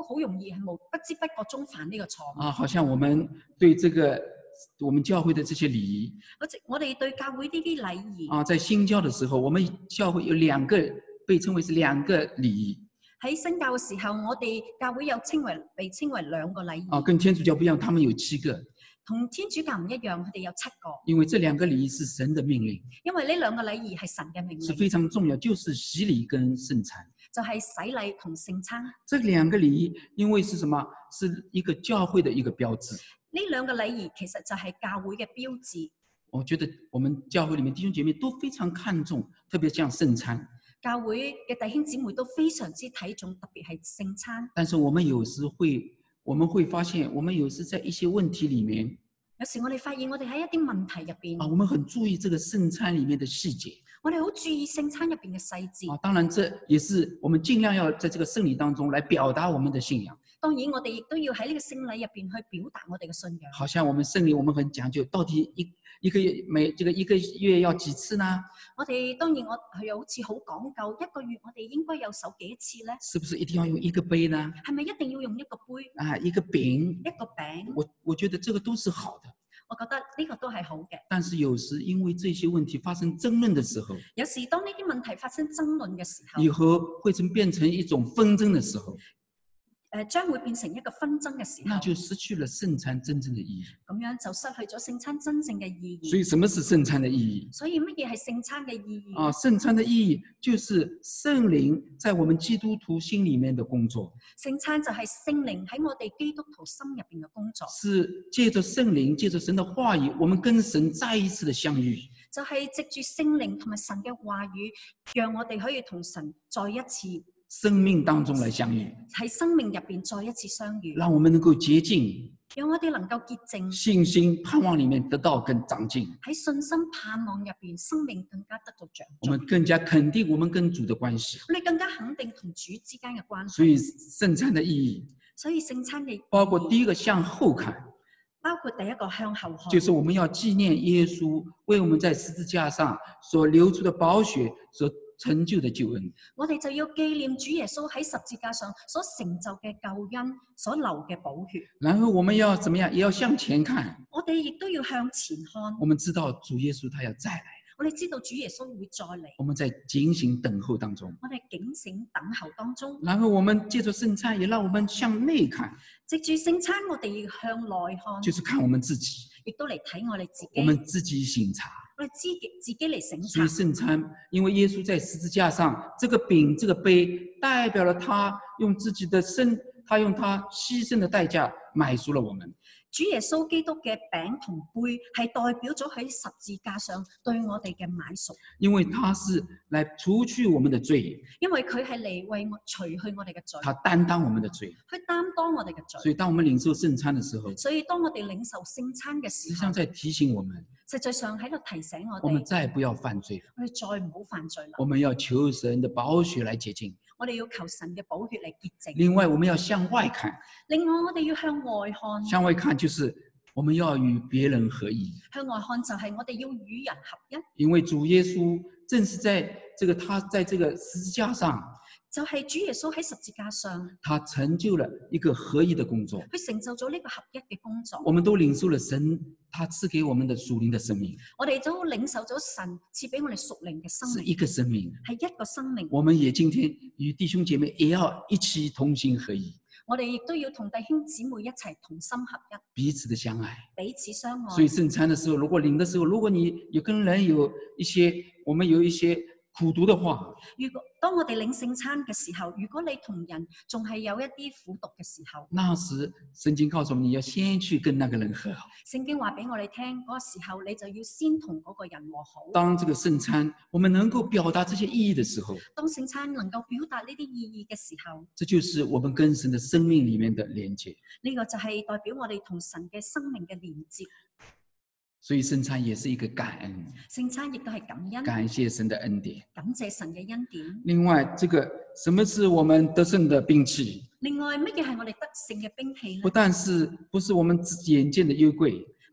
好容易係無不知不覺中犯呢個錯誤。 啊，好像我們對這個我們教會的這些禮儀我我哋對教會呢啲禮儀啊，在新教的時候，我們教會有兩個被稱為是兩個禮儀。 喺新教嘅時候，我哋教會有稱為被稱為兩個禮儀。 啊，跟天主教不一樣，他們有七個。 同天主教唔一樣，佢哋有七個。 因為這兩個禮儀是神的命令。 因為呢兩個禮儀係神嘅命令， 是非常重要，就是洗禮跟聖餐。 就係洗禮同聖餐。 這兩個禮儀，因為是什麼？是一個教會的一個標誌。 呢兩個禮儀其實就係教會嘅標誌。 我覺得我們教會裏面弟兄姐妹都非常看重，特別像聖餐。 教會嘅弟兄姊妹都非常之睇重，特別係聖餐。 但是我們有時會，我們會發現，我們有時在一些問題裏面， 有時我哋發現我哋喺一啲問題入邊， 啊，我們很注意這個聖餐裏面的細節。 我哋好注意聖餐入邊嘅細節。 啊，當然這也是我們盡量要在這個聖禮當中來表達我們的信仰。 當然，我哋亦都要喺呢個聖禮入邊去表達我哋嘅信仰。 好像我們聖禮，我們很講究，到底一一個月每這個一個月要幾次呢？ 我哋當然我係又好似好講究，一個月我哋應該有守幾次咧？ 是不是一定要用一個杯呢？ 係咪一定要用一個杯？ 啊，一個餅， 一個餅。 我我覺得這個都是好的。 我覺得呢個都係好嘅。 但是有時因為這些問題發生爭論的時候， 有時當呢啲問題發生爭論嘅時候， 以後會成變成一種紛爭的時候， 誒將會變成一個紛爭嘅時候， 那就失去了聖餐真正的意義。 咁樣就失去咗聖餐真正嘅意義。 所以什麼是聖餐的意義？ 所以乜嘢係聖餐嘅意義？ 啊，聖餐的意義就是聖靈在我們基督徒心裡面的工作。 聖餐就係聖靈喺我哋基督徒心入邊嘅工作。 是借着聖靈，借着神的話語，我們跟神再一次的相遇。 就係藉住聖靈同埋神嘅話語，讓我哋可以同神再一次生命當中來相遇， 喺生命入邊再一次相遇， 讓我們能夠潔淨， 讓我哋能夠潔淨， 信心盼望裡面得到更長進， 喺信心盼望入邊，生命更加得到長進。 我們更加肯定我們跟主的關係， 我哋更加肯定同主之間嘅關係。 所以聖餐的意義， 所以聖餐嘅包括第一個向後看， 包括第一個向後看， 就是我們要紀念耶穌為我們在十字架上所流出的寶血所成就的救恩。 我哋就要紀念主耶穌喺十字架上所成就嘅救恩，所流嘅寶血。 然後我們要怎麼樣？也要向前看。 我哋亦都要向前看。 我們知道主耶穌他要再來， 我哋知道主耶穌會再嚟。 我們在警醒等候當中。 我哋警醒等候當中。 然後我們借着聖餐，也讓我們向內看。 藉住聖餐，我哋要向內看， 就是看我們自己， 亦都嚟睇我哋自己。 我們自己省察。 我哋自己自己嚟省察。 所以聖餐，因為耶穌在十字架上，這個餅、這個杯，代表了他用自己的身，他用他犧牲的代價買贖了我們。 主耶穌基督嘅餅同杯係代表咗喺十字架上對我哋嘅買贖。 因為他是來除去我們的罪， 因為佢係嚟為我除去我哋嘅罪， 他擔當我們的罪， 去擔當我哋嘅罪。 所以當我們領受聖餐的時候， 所以當我哋領受聖餐嘅時候， 實際上在提醒我們， 實際上喺度提醒我哋， 我們再不要犯罪， 我哋再唔好犯罪啦。 我們要求神的寶血來潔淨。 我哋要求神嘅寶血嚟潔淨。 另外，我們要向外看。 另外，我哋要向外看。 向外看就是我們要與別人合一。 向外看就係我哋要與人合一。 因為主耶穌正是在這個他在這個十字架上， 就係主耶穌喺十字架上， 他成就了一個合一的工作。 佢成就咗呢個合一嘅工作。 我們都領受了神他賜給我們的屬靈的生命。 我哋都領受咗神賜俾我哋屬靈嘅生命。 是一個生命， 係一個生命。 我們也今天與弟兄姐妹也要一起同心合一。 我哋亦都要同弟兄姊妹一齊同心合一， 彼此的相愛， 彼此相愛。 所以聖餐的時候，如果領的時候，如果你有跟人有一些，我們有一些苦毒的話， 如果當我哋領聖餐嘅時候，如果你同人仲係有一啲苦毒嘅時候， 那時聖經告訴我們，你要先去跟那個人和好。 聖經話俾我哋聽，嗰個時候你就要先同嗰個人和好。 當這個聖餐我們能夠表達這些意義的時候， 當聖餐能夠表達呢啲意義嘅時候， 這就是我們跟神的生命裡面的連接。 呢個就係代表我哋同神嘅生命嘅連接。 所以聖餐也是一個感恩， 聖餐亦都係感恩， 感謝神的恩典， 感謝神嘅恩典。 另外，這個什麼是我們得勝的兵器？ 另外，乜嘢係我哋得勝嘅兵器呢？ 不但是不是我們眼見的幽櫃，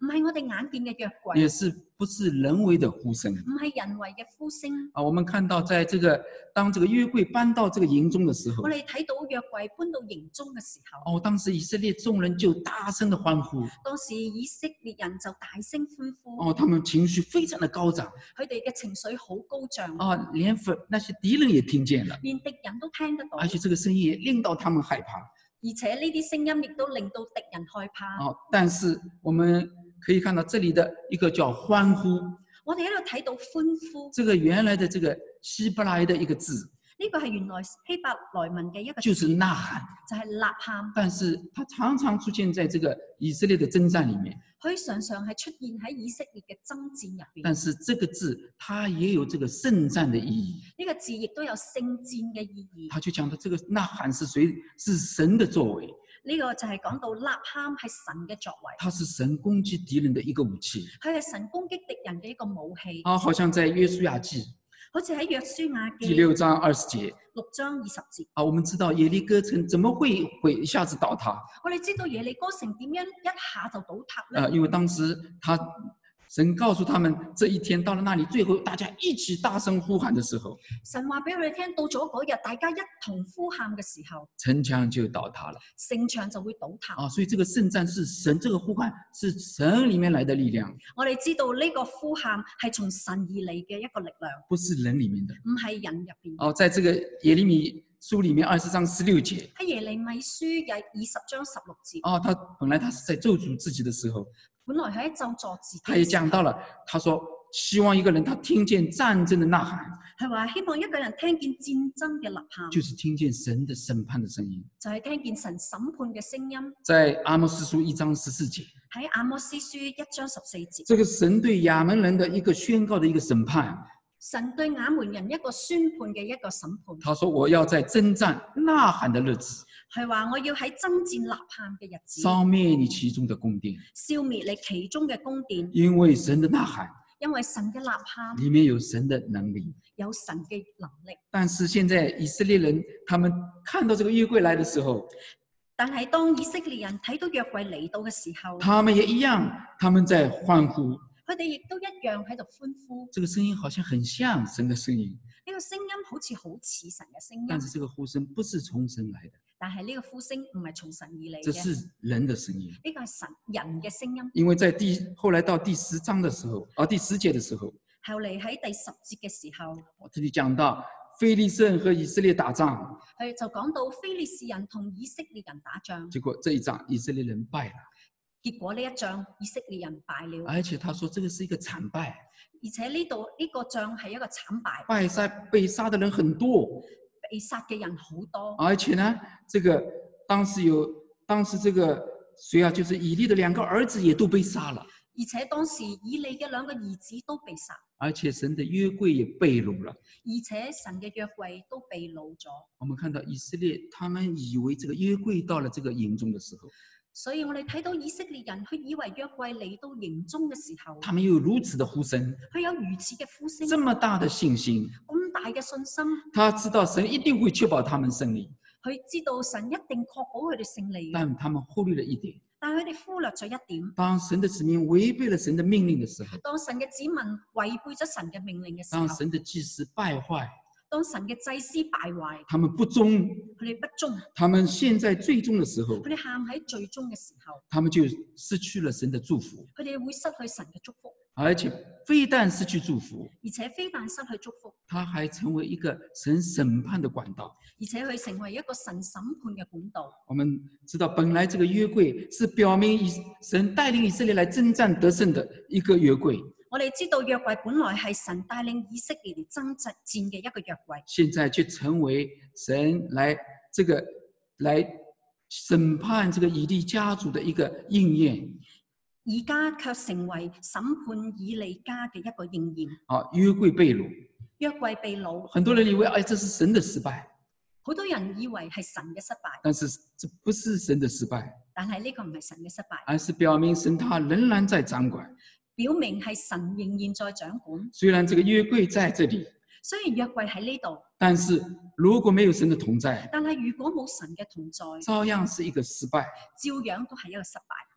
唔係我哋眼見嘅約櫃， 也是不是人為的呼聲唔係人為嘅呼聲。 啊。我們看到，在這個當這個約櫃搬到這個營中的時候我，哋睇到約櫃搬到營中嘅時候， 哦，當時以色列眾人就大聲的歡呼， 當時以色列人就大聲歡呼， 哦，他們情緒非常的高漲佢哋嘅情緒好高漲， 啊，連粉那些敵人也聽見了， 連敵人都聽得到， 而且這個聲音也令到他們害怕而且呢啲聲音亦都令到敵人害怕。 啊。但是我們可以看到這裡的一個叫歡呼， 我哋喺度睇到歡呼， 這個原來的這個希伯來的一個字呢個係原來希伯來文嘅一個字， 就是吶喊， 就係吶喊。 但是它常常出現在這個以色列的征戰裡面。 佢常常係出現喺以色列嘅爭戰入邊。 但是這個字它也有這個聖戰的意義， 呢個字亦都有聖戰嘅意義。 他就講到這個吶喊是誰？是神的作為， 呢個就係講到吶喊係神嘅作為， 它是神攻擊敵人的一個武器佢係神攻擊敵人嘅一個武器。 啊，好像在約書亞記好似喺約書亞記第六章二十節六章二十節， 啊，我們知道耶利哥城怎麼會會一下子倒塌我哋知道耶利哥城點樣一下就倒塌咧？ 啊？因為當時他神告訴他們，這一天到了那裡，最後大家一起大聲呼喊的時候， 神話俾我哋聽，到咗嗰日，大家一同呼喊嘅時候， 城牆就倒塌了城牆就會倒塌。 啊！所以這個聖戰是神，這個呼喊是神裡面來的力量， 我哋知道呢個呼喊係從神而嚟嘅一個力量， 不是人裡面的。 唔係人入邊。 哦，在這個耶利米書裡面二十章十六節， 喺耶利米書嘅二十章十六節， 哦，他本來他是在咒詛自己的時候， 本來係喺咒詛自己， 他也講到了，他說希望一個人他聽見戰爭的吶喊， 係話希望一個人聽見戰爭嘅吶喊， 就是聽見神的審判的聲音。 就係聽見神審判嘅聲音。 在阿摩司書一章十四節， 喺阿摩司書一章十四節， 這個神對亞門人的一個宣告的一個審判， 神對亞門人一個宣判嘅一個審判， 他說我要在征戰吶喊的日子， 係話我要喺爭戰吶喊嘅日子， 燒滅你其中的宮殿， 消滅你其中嘅宮殿， 因為神的吶喊因為神嘅吶喊裡面有神的能力。 有神嘅能力。 但是現在以色列人他們看到這個約櫃來的時候， 但係當以色列人睇到約櫃嚟到嘅時候， 他們也一樣，他們在歡呼。 佢哋亦都一樣喺度歡呼。 這個聲音好像很像神的聲音， 呢個聲音好似好似神嘅聲音， 但是這個呼聲不是從神來的， 但係呢個呼聲唔係從神而嚟這嘅， 是人的聲音。 呢個係神人嘅聲音。 因為在第後來到第十章的時候，啊第十節的時候， 後嚟喺第十節嘅時候， 我這裡講到非利士人和以色列打仗， 佢就講到非利士人同以色列人打仗， 結果這一仗以色列人敗了， 結果呢一仗以色列人敗了， 而且他說這個是一個慘敗， 而且呢度呢個仗係一個慘敗， 敗殺被殺的人很多， 被殺嘅人好多， 而且呢，這個當時有當時這個誰啊，就是以利的兩個兒子也都被殺了。 而且當時以利嘅兩個兒子都被殺， 而且神的約櫃也被擄了。 而且神嘅約櫃都被擄咗。 我們看到以色列，他們以為這個約櫃到了這個營中的時候， 所以我哋睇到以色列人，佢以為約櫃嚟到營中嘅時候， 他們有如此的呼聲， 佢有如此嘅呼聲， 這麼大的信心， 咁大嘅信心， 他知道神一定會確保他們勝利， 佢知道神一定確保佢哋勝利嘅， 但他們忽略了一點。 但佢哋忽略咗一點， 當神的子民違背了神的命令的時候， 當神嘅子民違背咗神嘅命令嘅時當候， 神的祭司敗壞， 當神嘅祭司敗壞， 他們不忠， 佢哋不忠， 他們陷在最終的時候， 佢哋陷喺最終嘅時候， 他們就失去了神的祝福， 佢哋會失去神嘅祝福， 而且非但失去祝福， 而且非但失去祝福， 他還成為一個神審判的管道。 而且佢成為一個神審判嘅管道。 我們知道，本來這個約櫃是表明以神帶領以色列來征戰得勝的一個約櫃， 我哋知道約櫃本來係神帶領以色列嚟爭戰嘅一個約櫃， 現在卻成為神來這個來審判這個以利家族的一個應驗。 而家卻成為審判以利家嘅一個應驗。 啊，約櫃被擄， 約櫃被擄， 很多人以為，哎，這是神的失敗， 好多人以為係神嘅失敗， 但是這不是神的失敗， 但係呢個唔係神嘅失敗， 而是表明神他仍然在掌管。 表明係神仍然在掌管。 雖然這個約櫃在這裡， 雖然約櫃喺呢度， 但是如果沒有神的同在， 但係如果冇神嘅同在， 照樣是一個失敗。 照樣都係一個失敗。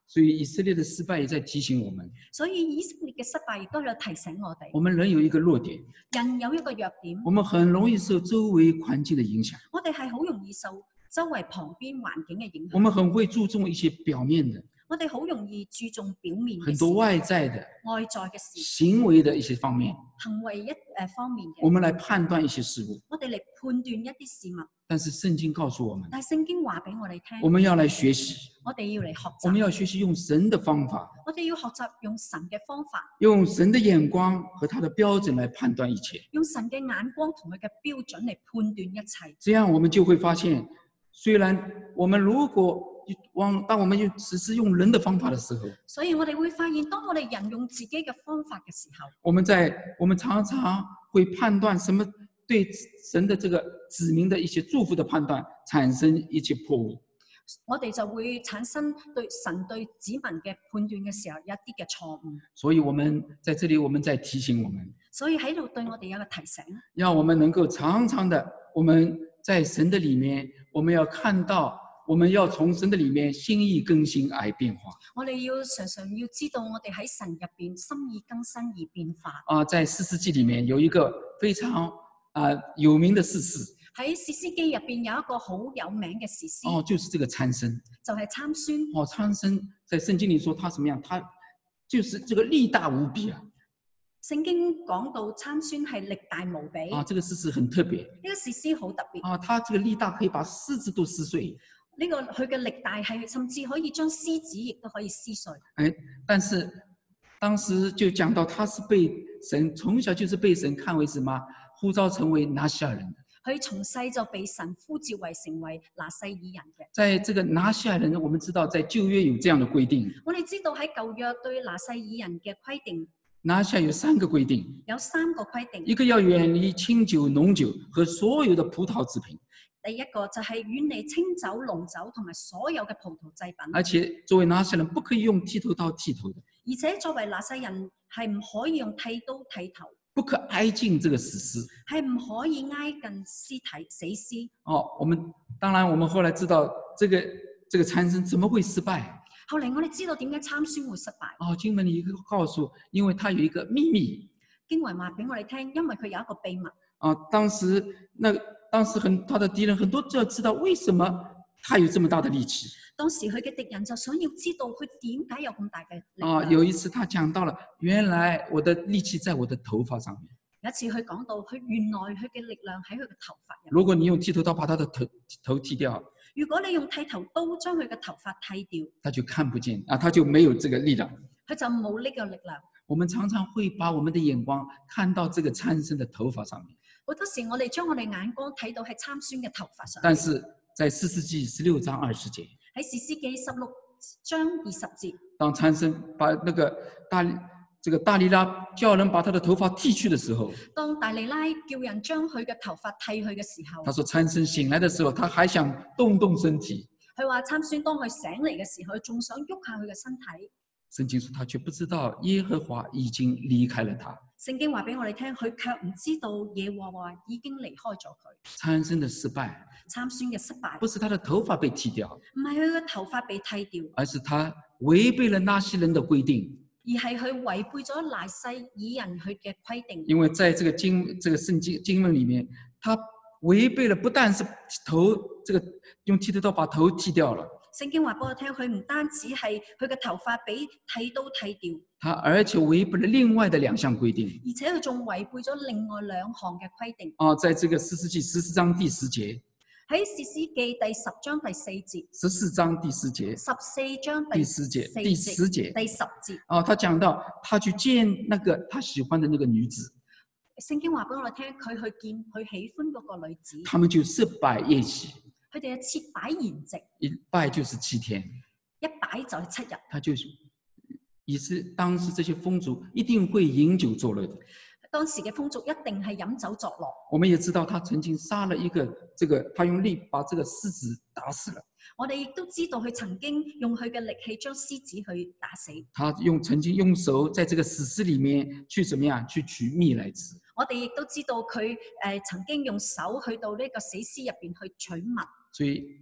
所以以色列的失敗也在提醒我們， 所以以色列嘅失敗亦都喺度提醒我哋， 我們人有一個弱點， 人有一個弱點， 我們很容易受周圍環境的影響， 我哋係好容易受周圍旁邊環境嘅影響。 我們很會注重一些表面的， 我哋好容易注重表面嘅事， 很多外在的、 外在嘅事， 行為的一些方面， 行為一誒方面嘅， 我們來判斷一些事物。 我哋嚟判斷一啲事物。 但是聖經告訴我們， 但係聖經話俾我哋聽， 我們要來學習， 我哋要嚟學我們習， 要學習用神的方法， 我哋要學習用神嘅方法， 用神的眼光和他的標準來判斷一切。 用神嘅眼光同佢嘅標準嚟判斷一切。 這樣我們就會發現，雖然我們如果往當我們用只是用人的方法的時候， 所以我哋會發現，當我哋人用自己嘅方法嘅時候， 我們在我們常常會判斷什麼對神的這個子民的一些祝福的判斷產生一些錯誤， 我哋就會產生對神對子民嘅判斷嘅時候有一啲嘅錯誤。 所以我們在這裡我們在提醒我們， 所以喺度對我哋有個提醒， 讓我們能夠常常的我們在神的裡面，我們要看到，我們要從神的裡面心意更新而變化。 我哋要常常要知道，我哋喺神入邊心意更新而變化。 啊，在士師記裡面有一個非常啊、呃、有名的士師， 喺士師記入邊有一個好有名嘅士師， 哦，就是這個參孫。 就係參孫。 哦，參孫在聖經裡說他什麼樣？他就是這個力大無比啊！ 聖經講到參孫係力大無比。 啊，這個士師很特別。 呢個士師好特別。 啊，他這個力大可以把獅子都撕碎。 呢、這個佢嘅力大係甚至可以將獅子亦都可以撕碎。 哎，但是當時就講到他是被神從小就是被神看為什麼呼召成為拿細耳人的。 佢從細就被神呼召為成為拿細耳人嘅。 在這個拿細耳人，我們知道在舊約有這樣的規定。 我哋知道喺舊約對拿細耳人嘅規定， 拿細耳有三個規定。 有三個規定。 一個要遠離清酒、濃酒和所有的葡萄製品。 第一個就係遠離清酒、濃酒同埋所有嘅葡萄製品。 而且作為拿細耳人不可以用剃頭刀剃頭的。 而且作為拿細耳人係唔可以用剃刀剃頭。 不可挨近這個死屍， 係唔可以挨近屍體死屍。 哦，我們當然我們後來知道這個這個參孫怎麼會失敗？後嚟我哋知道點解參孫會失敗。 哦，經文裡一個告訴，因為他有一個秘密。 經文話俾我哋聽，因為佢有一個秘密。 啊，當時那當時很他的敵人很多就要知道為什麼他有這麼大的力氣。 當時佢嘅敵人就想要知道佢點解有咁大嘅力量。 啊，有一次他講到了，原來我的力氣在我的頭髮上面。 有一次佢講到，佢原來佢嘅力量喺佢嘅頭髮入面。 如果你用剃頭刀把他的頭頭剃掉， 如果你用剃頭刀將佢嘅頭髮剃掉， 他就看不見啊，他就沒有這個力量。 佢就冇呢個力量。 我們常常會把我們的眼光看到這個參孫的頭髮上面。 好多時我哋將我哋眼光睇到喺參孫嘅頭髮上面。 但是在士師記十六章二十節。 喺士師記十六章二十節， 當參孫把那個大這個大利拉叫人把他的頭髮剃去的時候， 當大利拉叫人將佢嘅頭髮剃去嘅時候， 他說參孫醒來的時候，他還想動動身體。 佢話參孫當佢醒嚟嘅時候，仲想喐下佢嘅身體。 聖經說他卻不知道耶和華已經離開了他。 聖經話俾我哋聽，佢卻唔知道耶和華已經離開咗佢。 參孫的失敗， 參孫嘅失敗， 不是他的頭髮被剃掉， 唔係佢嘅頭髮被剃掉， 而是他違背了拿細耳人的規定。 而係佢違背咗拿細耳人佢嘅規定。 因為在這個經這個聖經經文裏面，他違背了不但是頭這個用剃頭刀把頭剃掉了。 聖經話俾我聽，佢唔單止係佢嘅頭髮俾剃刀剃掉， 他而且違背了另外的兩項規定， 而且佢仲違背咗另外兩項嘅規定。 哦，在這個士師記十四章第十節， 喺士師記第十章第四節， 十四章第十節， 十四章第十節，第十節， 第十節。 哦，他講到他去見那個他喜歡的那個女子， 聖經話俾我哋聽，佢去見佢喜歡嗰個女子， 他們就設擺宴席。 佢哋嘅設擺筵席， 一拜就是七天， 一擺就係七日。 他就也是當時這些風俗一定會飲酒作樂的。 當時嘅風俗一定係飲酒作樂。 我們也知道他曾經殺了一個，這個他用力把這個獅子打死了。 我哋亦都知道佢曾經用佢嘅力氣將獅子去打死。 他用曾經用手在這個死屍裡面去怎麼樣去取蜜來吃。 我哋亦都知道佢誒、呃、曾經用手去到呢個死屍入邊去取蜜。 所以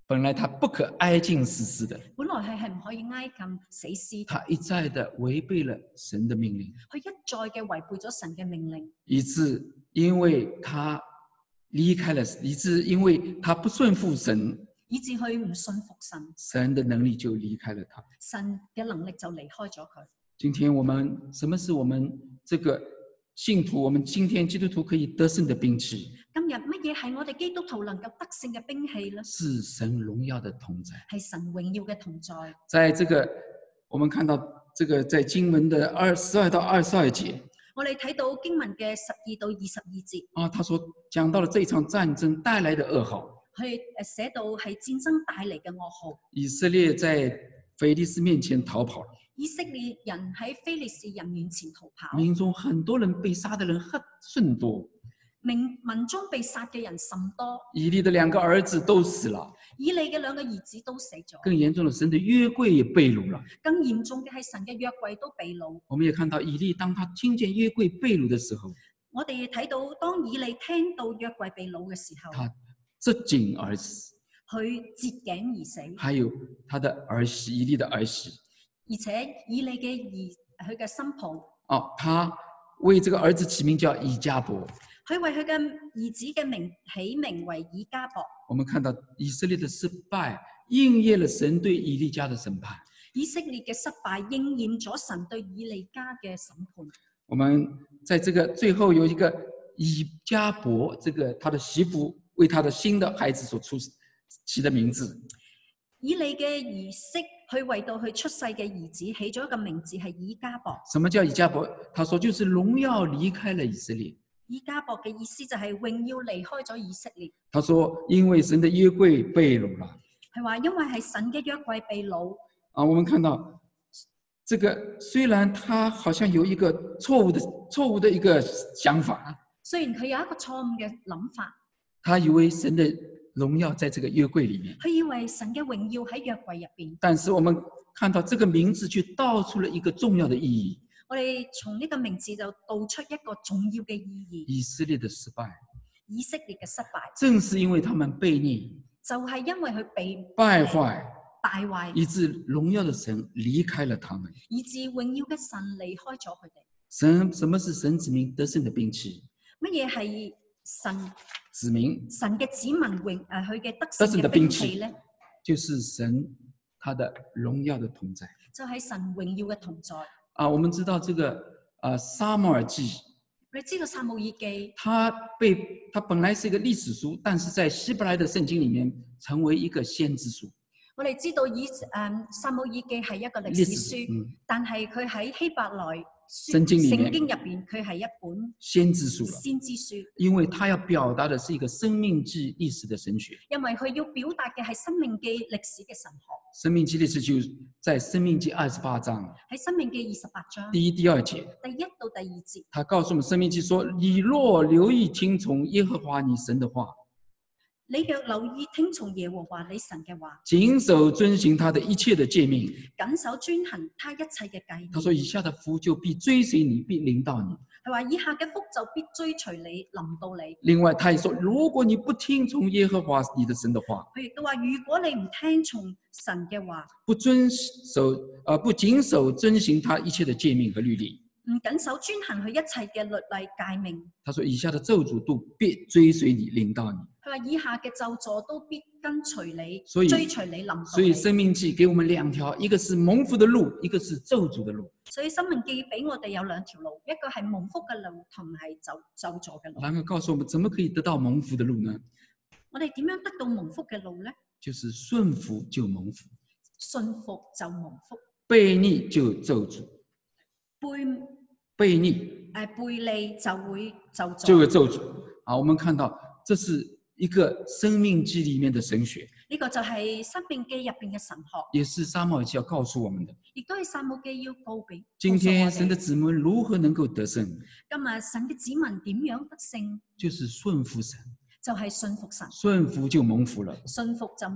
本來他不可挨近死屍的， 本來係係唔可以挨近死屍嘅， 他一再的違背了神的命令， 佢一再嘅違背咗神嘅命令， 以致因為他離開了，以致因為他不順服神， 以致佢唔信服神， 神的能力就離開了他。 神嘅能力就離開咗佢。 今天我們什麼是我們這個信徒，我們今天基督徒可以得勝的兵器？ 今日乜嘢係我哋基督徒能夠得勝嘅兵器呢？ 是神榮耀的同在， 係神榮耀嘅同在。 在這個我們看到這個在經文的二十二到二十二節， 我哋睇到經文嘅十二到二十二節， 啊，他說講到了這場戰爭帶來的噩耗， 佢誒寫到係戰爭帶嚟嘅噩耗。 以色列在非利士面前逃跑了， 以色列人喺非利士人面前逃跑， 民中很多人被殺的人很甚多， 民民中被殺嘅人甚多， 以利的兩個兒子都死了， 以利嘅兩個兒子都死咗。 更嚴重的，神的約櫃也被擄了。 更嚴重嘅係神嘅約櫃都被擄。 我們也看到以利當他聽見約櫃被擄的時候， 我哋睇到當以利聽到約櫃被擄嘅時候， 他折頸而死， 佢折頸而死。 還有他的兒媳以利的兒媳， 而且以利嘅兒佢嘅新抱， 哦，他為這個兒子起名叫以迦博。 佢為佢嘅兒子嘅名起名為以迦博。 我們看到以色列的失敗應驗了神對以利家的審判。 以色列嘅失敗應驗咗神對以利家嘅審判。 我們在這個最後有一個以迦博，這個他的媳婦為他的新的孩子所出起的名字。 以利嘅兒媳去為到佢出世嘅兒子起咗一個名字係以迦博。 什麼叫以迦博？他說就是榮耀離開了以色列。 以迦博嘅意思就係榮耀離開咗以色列。 他說因為神的約櫃被擄了。 係話因為係神嘅約櫃被擄。 啊，我們看到這個雖然他好像有一個錯誤的錯誤的一個想法， 雖然佢有一個錯誤嘅諗法， 他以為神的榮耀在這個約櫃裏面， 佢以為神嘅榮耀喺約櫃入邊。 但是我們看到這個名字卻道出了一個重要的意義。 我哋從呢個名字就道出一個重要嘅意義。 以色列的失敗， 以色列嘅失敗， 正是因為他們悖逆， 就係因為佢被敗壞， 敗壞， 以致榮耀的神離開了他們， 以致榮耀嘅神離開咗佢哋。 神，什麼是神子民得勝的兵器？ 乜嘢係神子民神嘅子民榮誒佢嘅得得勝勝嘅的兵器兵器咧？ 就是神他的榮耀的同在。 就係神榮耀嘅同在。 啊，我們知道這個啊撒母耳記， 你知道撒母耳記， 它被它本來是一個歷史書，但是在希伯來的聖經裡面成為一個先知書。 我哋知道以誒撒母耳記係一個歷史書， 嗯、 但係佢喺希伯來聖經裡面聖經入邊，佢係一本先知書了。 先知書， 因為它要表達的是一個生命記歷史的神學。 因為佢要表達嘅係生命記歷史嘅神學。 生命記歷史就在生命記二十八章， 喺生命記二十八章第一、第二節， 第一到第二節， 他告訴我們生命記說：你若留意聽從耶和華你神的話， 你若留意聽從耶和華你神嘅話， 謹守遵行他的一切的誡命， 謹守遵行他一切嘅誡命。 他說以下的福就必追隨你，必臨到你。 係話以下嘅福就必追隨你，臨到你。 另外，他也說，如果你不聽從耶和華你的神的話， 佢亦都話，如果你唔聽從神嘅話， 不遵守，呃，不謹守遵行他一切的誡命和律例， 唔謹守遵行佢一切嘅律例誡命。 他說以下的咒詛都必追隨你，臨到你。 佢話以下嘅咒詛都必跟隨你， 所以追隨你，臨到你。 所以生命記給我們兩條，一個是蒙福的路，一個是咒詛的路。 所以生命記俾我哋有兩條路，一個係蒙福嘅路，同埋咒咒詛嘅路。 然後告訴我們，怎麼可以得到蒙福的路呢？ 我哋點樣得到蒙福嘅路呢？ 就是順服就蒙福， 信服就蒙福， 悖逆就咒詛。 背悖逆， 誒背離就會咒詛。 就會咒詛。啊，我們看到這是一個生命記裡面的神學， 呢個就係生命記入邊嘅神學， 也是撒母耳記要告訴我們的。 亦都係撒母記要告俾。 今天神的子民如何能夠得勝？ 今日神嘅子民點樣得勝？ 就是順服神， 就係信服神， 順服就蒙福了。 信服就蒙福。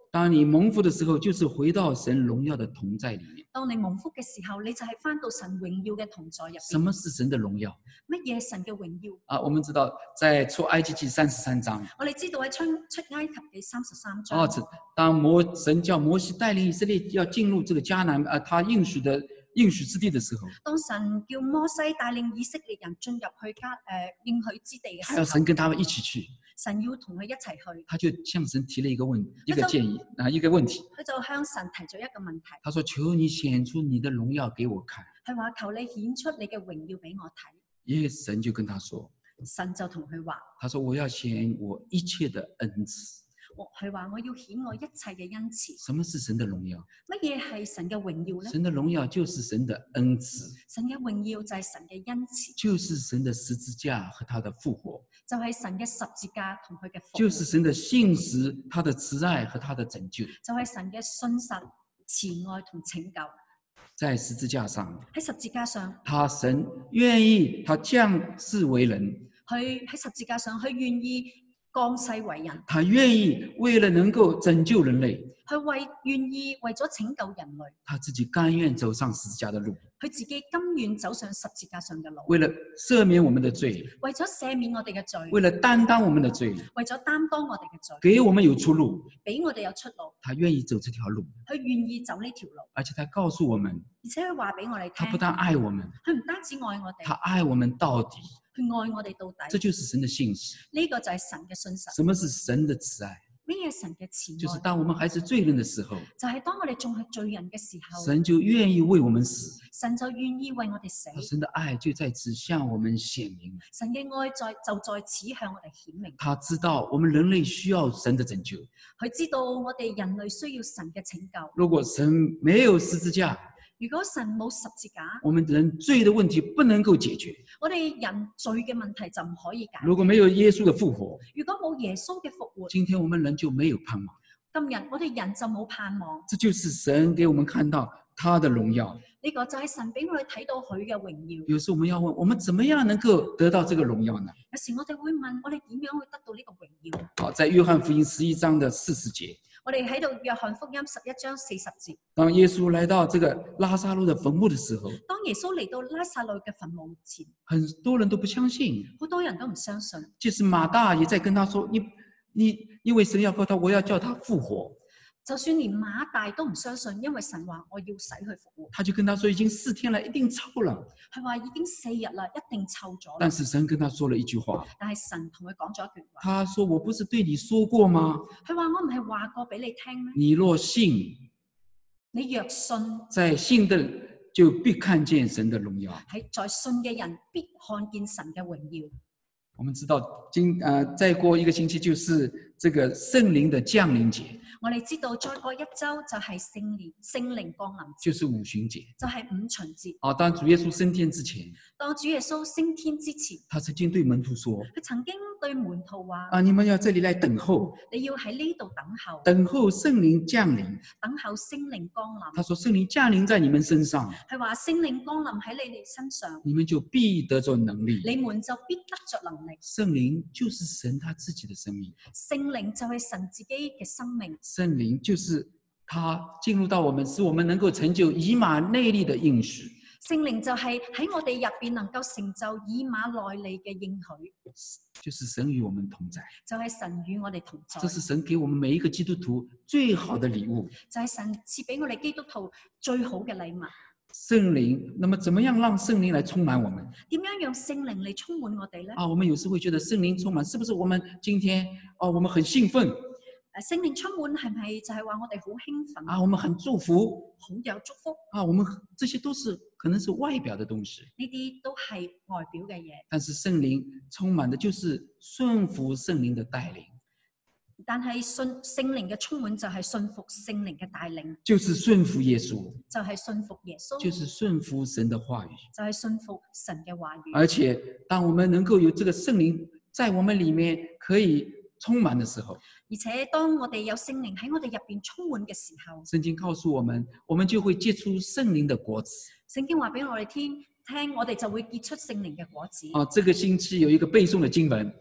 当你蒙福的时候，就是回到神荣耀的同在里面。 當你蒙福嘅時候，你就係翻到神榮耀嘅同在入邊。 什麼是神的榮耀？ 乜嘢神嘅榮耀？ 啊，我們知道在出埃及記三十三章， 我哋知道喺出出埃及記三十三章。 啊，當摩神叫摩西帶領以色列要進入這個迦南，啊，他應許的應許之地的時候， 當神叫摩西帶領以色列人進入去迦誒應許之地嘅時候， 他要神跟他們一起去。 神要同佢一齊去， 他就向神提了一個問一個建議啊，一個問題。 佢就向神提咗一個問題。 他說：求你顯出你的榮耀給我看。 係話求你顯出你嘅榮耀俾我睇。 耶神就跟他說： 神就同佢話， 他說我要顯我一切的恩慈。 佢話我要顯我一切嘅恩慈。 什麼是神的榮耀？ 乜嘢係神嘅榮耀呢？ 神的榮耀就是神的恩慈。 神嘅榮耀就係神嘅恩慈， 就是神的十字架和他的復活， 就係神嘅十字架同佢嘅復活， 就是神的信實、他的慈愛和他的拯救， 就係神嘅信實、慈愛同拯救。 在十字架上， 喺十字架上， 他神願意他降世為人， 佢喺十字架上，佢願意降世為人， 他願意為了能夠拯救人類， 佢為願意為咗拯救人類， 他自己甘願走上十字架的路， 佢自己甘願走上十字架上嘅路， 為了赦免我們的罪， 為咗赦免我哋嘅罪， 為了擔當我們的罪， 為咗擔當我哋嘅罪， 給我們有出路， 俾我哋有出路， 他願意走這條路， 佢願意走呢條路， 而且他告訴我們， 而且佢話俾我哋聽， 他不但愛我們， 佢唔單止愛我哋， 他愛我們到底， 佢愛我哋到底， 這就是神的信實。 呢個就係神嘅信實。 什麼是神的慈愛？ 咩係神嘅慈愛？ 就是當我們還是罪人的時候， 就係當我哋仲係罪人嘅時候， 神就願意為我們死， 神就願意為我哋死。 神的愛就在此向我們顯明。 神嘅愛在就在此向我哋顯明。 他知道我們人類需要神的拯救。 佢知道我哋人類需要神嘅拯救。 如果神沒有十字架， 如果神冇十字架， 我們人罪的問題不能夠解決。 我哋人罪嘅問題就唔可以解決。 如果沒有耶穌的復活， 如果冇耶穌嘅復活， 今天我們人就沒有盼望。 今日我哋人就冇盼望。 這就是神給我們看到他的榮耀。 呢個就係神俾我哋睇到佢嘅榮耀。 有時我們要問，我們怎麼樣能夠得到這個榮耀呢？ 有時我哋會問，我哋點樣會得到呢個榮耀？ 好，在約翰福音十一章的四十節。 我哋喺度約翰福音十一章四十節， 當耶穌來到這個拉撒路的墳墓的時候， 當耶穌嚟到拉撒路嘅墳墓前， 很多人都不相信， 好多人都唔相信。 即使馬大也在跟他說：你你因為神要告他，我要叫他復活。 就算連馬大都唔相信，因為神話我要使佢復活。 他就跟他說：已經四天了，一定臭了。 佢話已經四日啦，一定臭咗。 但是神跟他說了一句話， 但係神同佢講咗一句話。 他說：我不是對你說過嗎？ 佢話我唔係話過俾你聽咩？ 你若信， 你若信， 在信的就必看見神的榮耀。 喺在信嘅人必看見神嘅榮耀。 我們知道今呃再過一個星期就是這個聖靈的降臨節。 我哋知道再過一周就係聖年聖靈降臨節， 就是五旬節， 就係五旬節。 啊，當主耶穌升天之前， 當主耶穌升天之前， 他曾經對門徒說： 佢曾經對門徒話： 啊，你們要這裡來等候， 你要喺呢度等候， 等候聖靈降臨。 等候聖靈降臨。 他說：聖靈降臨在你們身上， 係話聖靈降臨喺你哋身上， 你們就必得着能力。 你們就必得着能力。 聖靈就是神他自己的生命， 聖靈就係神自己嘅生命， 聖靈就是他進入到我們，使我們能夠成就以馬內利的應許。 聖靈就係喺我哋入邊能夠成就以馬內利嘅應許， 就是神與我們同在， 就係神與我哋同在。 這是神給我們每一個基督徒最好的禮物， 就係神賜俾我哋基督徒最好嘅禮物。 聖靈，那麼怎麼樣讓聖靈來充滿我們？ 點樣讓聖靈嚟充滿我哋咧？ 啊，我們有時會覺得聖靈充滿，是不是我們今天哦，我們很興奮？ 誒，聖靈充滿係咪就係話我哋好興奮？ 啊，我們很祝福， 好有祝福。 啊，我們這些都是可能是外表的東西， 呢啲都係外表嘅嘢。 但是聖靈充滿的就是順服聖靈的帶領。 但係信聖靈嘅充滿就係信服聖靈嘅帶領， 就是順服耶穌， 就係信服耶穌， 就是順服神的話語， 就係信服神嘅話語。 而且當我們能夠有這個聖靈在我們裡面可以充滿的時候， 而且當我哋有聖靈喺我哋入邊充滿嘅時候， 聖經告訴我們，我們就會結出聖靈的果子。 聖經話俾我哋聽，聽我哋就會結出聖靈嘅果子。 啊，這個星期有一個背誦的經文。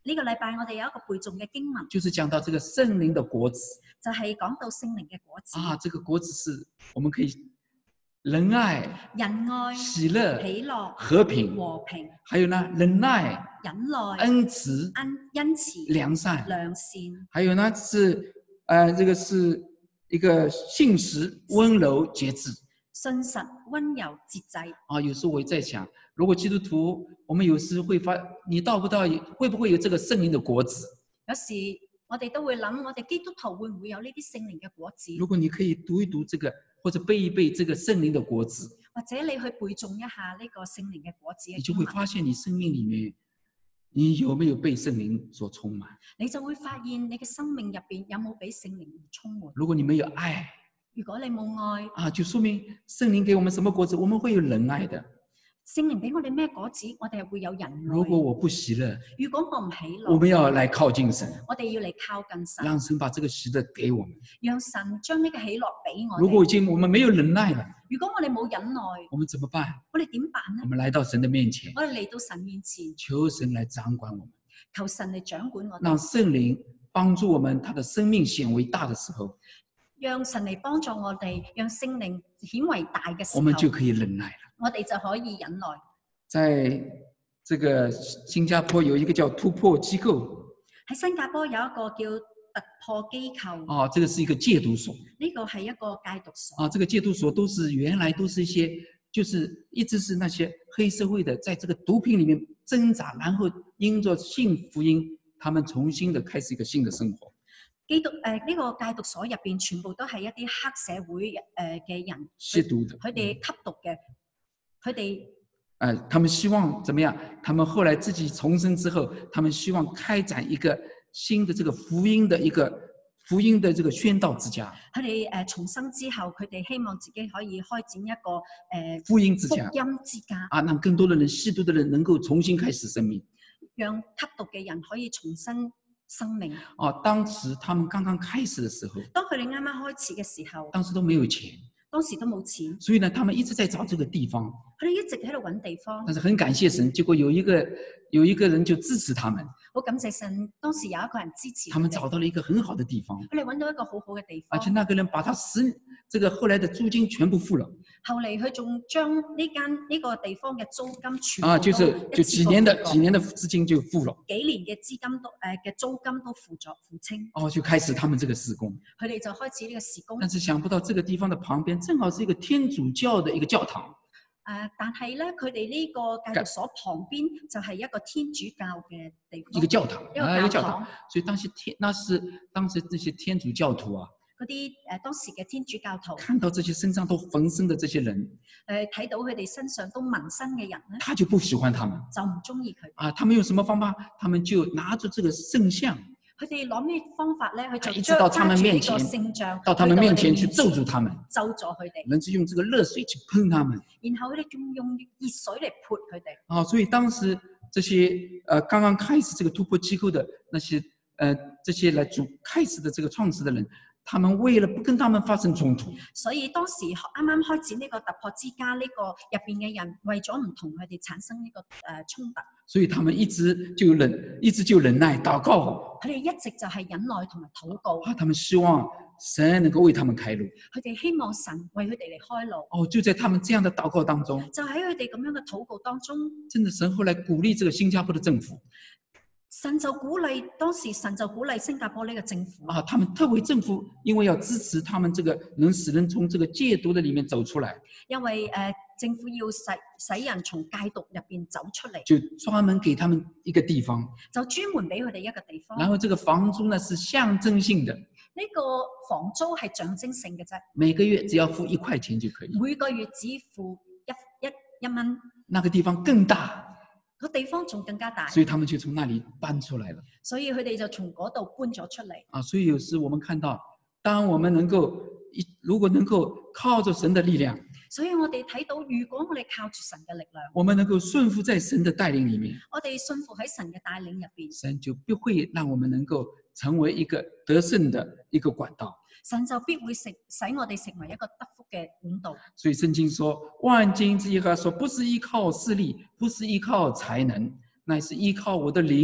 呢個禮拜我哋有一個背誦嘅經文， 就是講到這個聖靈的果子就係講到聖靈嘅果子。 啊，這個果子是我們可以仁愛、 仁愛、 喜樂、 喜樂、 和平， 和平、 還有呢忍耐、 忍耐、 恩慈、 恩恩慈、 良善， 良善， 還有呢是呃這個是一個信實、溫柔、節制。 信實、溫柔、節制。 啊，有時候我也在想，如果基督徒，我們有時會發，你到不到，會不會有這個聖靈的果子？ 有時我哋都會諗，我哋基督徒會唔會有呢啲聖靈嘅果子？ 如果你可以讀一讀這個，或者背一背這個聖靈的果子， 或者你去背誦一下呢個聖靈嘅果子嘅經文， 你就會發現你生命裏面，你有沒有被聖靈所充滿？ 你就會發現你嘅生命入邊有冇俾聖靈充滿？ 如果你沒有愛， 如果你冇愛啊，就說明聖靈給我們什麼果子？我們會有仁愛的。 聖靈俾我哋咩果子？我哋係會有仁愛。 如果我不喜樂， 如果我唔喜樂， 我們要來靠近神， 我哋要嚟靠近神， 讓神把這個喜樂給我們。 讓神將呢個喜樂俾我哋。 如果已經我們沒有忍耐了， 如果我哋冇忍耐， 我們怎麼辦？ 我哋點辦呢？ 我們來到神的面前， 我哋嚟到神面前， 求神來掌管我們， 求神嚟掌管我哋， 讓聖靈幫助我們，他的生命顯為大的時候， 讓神嚟幫助我哋，讓聖靈顯為大嘅時候， 我們就可以忍耐了。 我哋就可以忍耐。 在這個新加坡有一個叫突破機構， 喺新加坡有一個叫突破機構， 啊，這個是一個戒毒所， 呢個係一個戒毒所。 啊，這個戒毒所都是原來都是一些，就是一直是那些黑社會的，在這個毒品裡面掙扎，然後因着信福音，他們重新的開始一個新的生活。 基督誒呢、呃這個戒毒所入邊全部都係一啲黑社會誒嘅人吸毒的， 佢哋吸毒嘅，佢哋。 呃，他們希望怎麼樣？他們後來自己重生之後，他們希望開展一個新的這個福音的一個福音的這個宣道之家。 佢哋誒重生之後，佢哋希望自己可以開展一個誒、呃、 福音之家， 福音之家啊，讓更多的人吸毒的人能夠重新開始生命， 讓吸毒嘅人可以重新生命。 啊，當時他們剛剛開始的時候， 當佢哋啱啱開始嘅時候， 當時都沒有錢。 當時都冇錢， 所以呢，他們一直在找這個地方。 佢哋一直喺度揾地方。 但是很感謝神，結果有一個有一個人就支持他們。 好感謝神，當時有一個人支持他們找到了一個很好的地方。 佢哋揾到一個好好嘅地方。 而且那個人把他十這個後來的租金全部付了。 後嚟佢仲將呢間呢個地方嘅租金全部啊，就是就幾年的幾年的資金就付了。 幾年嘅資金都誒嘅、呃、租金都付咗付清。 哦，就開始他們這個事工。 佢哋就開始呢個事工。 但是想不到這個地方的旁邊正好是一個天主教的一個教堂。 誒、呃，但係咧，佢哋呢個戒毒所旁邊就係一個天主教嘅地方， 一個教堂， 一個教堂。 啊，一個教堂。所以當時天，那是當時這些天主教徒啊， 嗰啲誒當時嘅天主教徒看到這些身上都紋身的這些人， 誒、呃、睇到佢哋身上都紋身嘅人咧， 他就不喜歡他們， 就唔中意佢。 啊，他們用什麼方法？他們就拿着這個聖像。 佢哋攞咩方法咧？佢就一直到他們面前，到他們面前去咒住他們， 咒咗佢哋。 甚至用這個熱水去噴他們。 然後佢哋仲用熱水嚟潑佢哋。 啊，所以當時這些呃剛剛開始這個突破機構的那些呃這些來主開始的這個創始的人，他們為了不跟他們發生衝突， 所以當時啱啱開始呢個突破之家呢個入邊嘅人，為咗唔同佢哋產生呢個誒衝突， 所以他們一直就忍，一直就忍耐禱告。 佢哋一直就係忍耐同埋禱告。 啊，他們希望神能夠為他們開路。 佢哋希望神為佢哋嚟開路。 哦，就在他們這樣的禱告當中， 就喺佢哋咁樣嘅禱告當中， 真的神後來鼓勵這個新加坡的政府。 神就鼓勵，當時神就鼓勵新加坡呢個政府啊，他們特為政府，因為要支持他們這個能使人從這個戒毒的裡面走出來， 因為誒、呃、政府要使使人從戒毒入邊走出嚟， 就專門給他們一個地方， 就專門俾佢哋一個地方。 然後這個房租呢是象徵性的， 呢個房租係象徵性嘅啫， 每個月只要付一塊錢就可以， 每個月只付一一一蚊。 那個地方更大。 個地方仲更加大， 所以他們就從那裡搬出來了。 所以佢哋就從嗰度搬咗出嚟。 啊，所以有時我們看到，當我們能夠一如果能夠靠着神的力量， 所以我哋睇到，如果我哋靠住神嘅力量， 我們能夠順服在神的帶領裡面， 我哋信服喺神嘅帶領入邊， 神就不會讓我們能夠成為一個得勝的一個管道。 神就必會成使我哋成為一個得福嘅管道。 所以聖經說，萬經之耶和華說，不是依靠勢力，不是依靠才能，乃是依靠我的靈，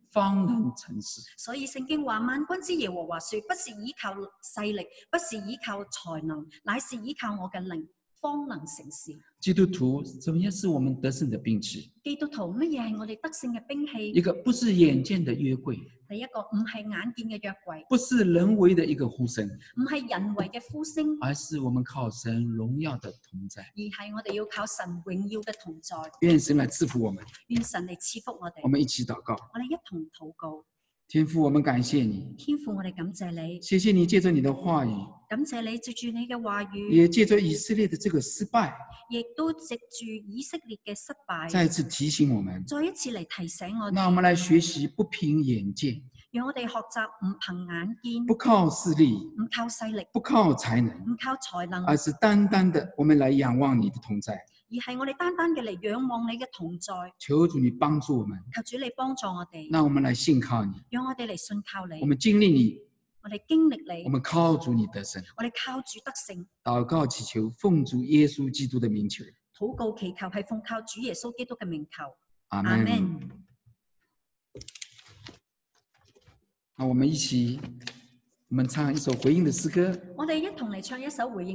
方能成事。 所以聖經話萬軍之耶和華說，不是依靠勢力，不是依靠才能，乃是依靠我嘅靈，方能成事。 基督徒怎麼樣是我們得勝的兵器？ 基督徒乜嘢係我哋得勝嘅兵器？ 一個不是眼見的約櫃， 第一個唔係眼見嘅約櫃， 不是人為的一個呼聲， 唔係人為嘅呼聲， 而是我們靠神榮耀的同在。 而係我哋要靠神榮耀嘅同在。 願神來賜福我們， 願神嚟賜福我哋。 我們一起禱告。 我哋一同禱告。 天父，我們感謝你， 天父，我哋感謝你， 謝謝你借着你的話語， 感謝你藉住你嘅話語， 也借着以色列的這個失敗， 亦都藉住以色列嘅失敗， 再一次提醒我們， 再一次嚟提醒我哋。 那我們來學習不憑眼見， 讓我哋學習唔憑眼見， 不靠勢力， 唔靠勢力， 不靠才能， 唔靠才能， 而是單單的我們來仰望你的同在。 而係我哋單單嘅嚟仰望你嘅同在。 求主你幫助我們， 求主你幫助我哋， 那我們來信靠你， 讓我哋嚟信靠你， 我們經歷你， 我哋經歷你， 我們靠主你得勝。 我哋靠主得勝。 禱告祈求，奉主耶穌基督的名求。 禱告祈求係奉靠主耶穌基督嘅名求。 阿阿門。 門。 那我們一起，我們唱一首回應的詩歌。 我哋一同嚟唱一首回應。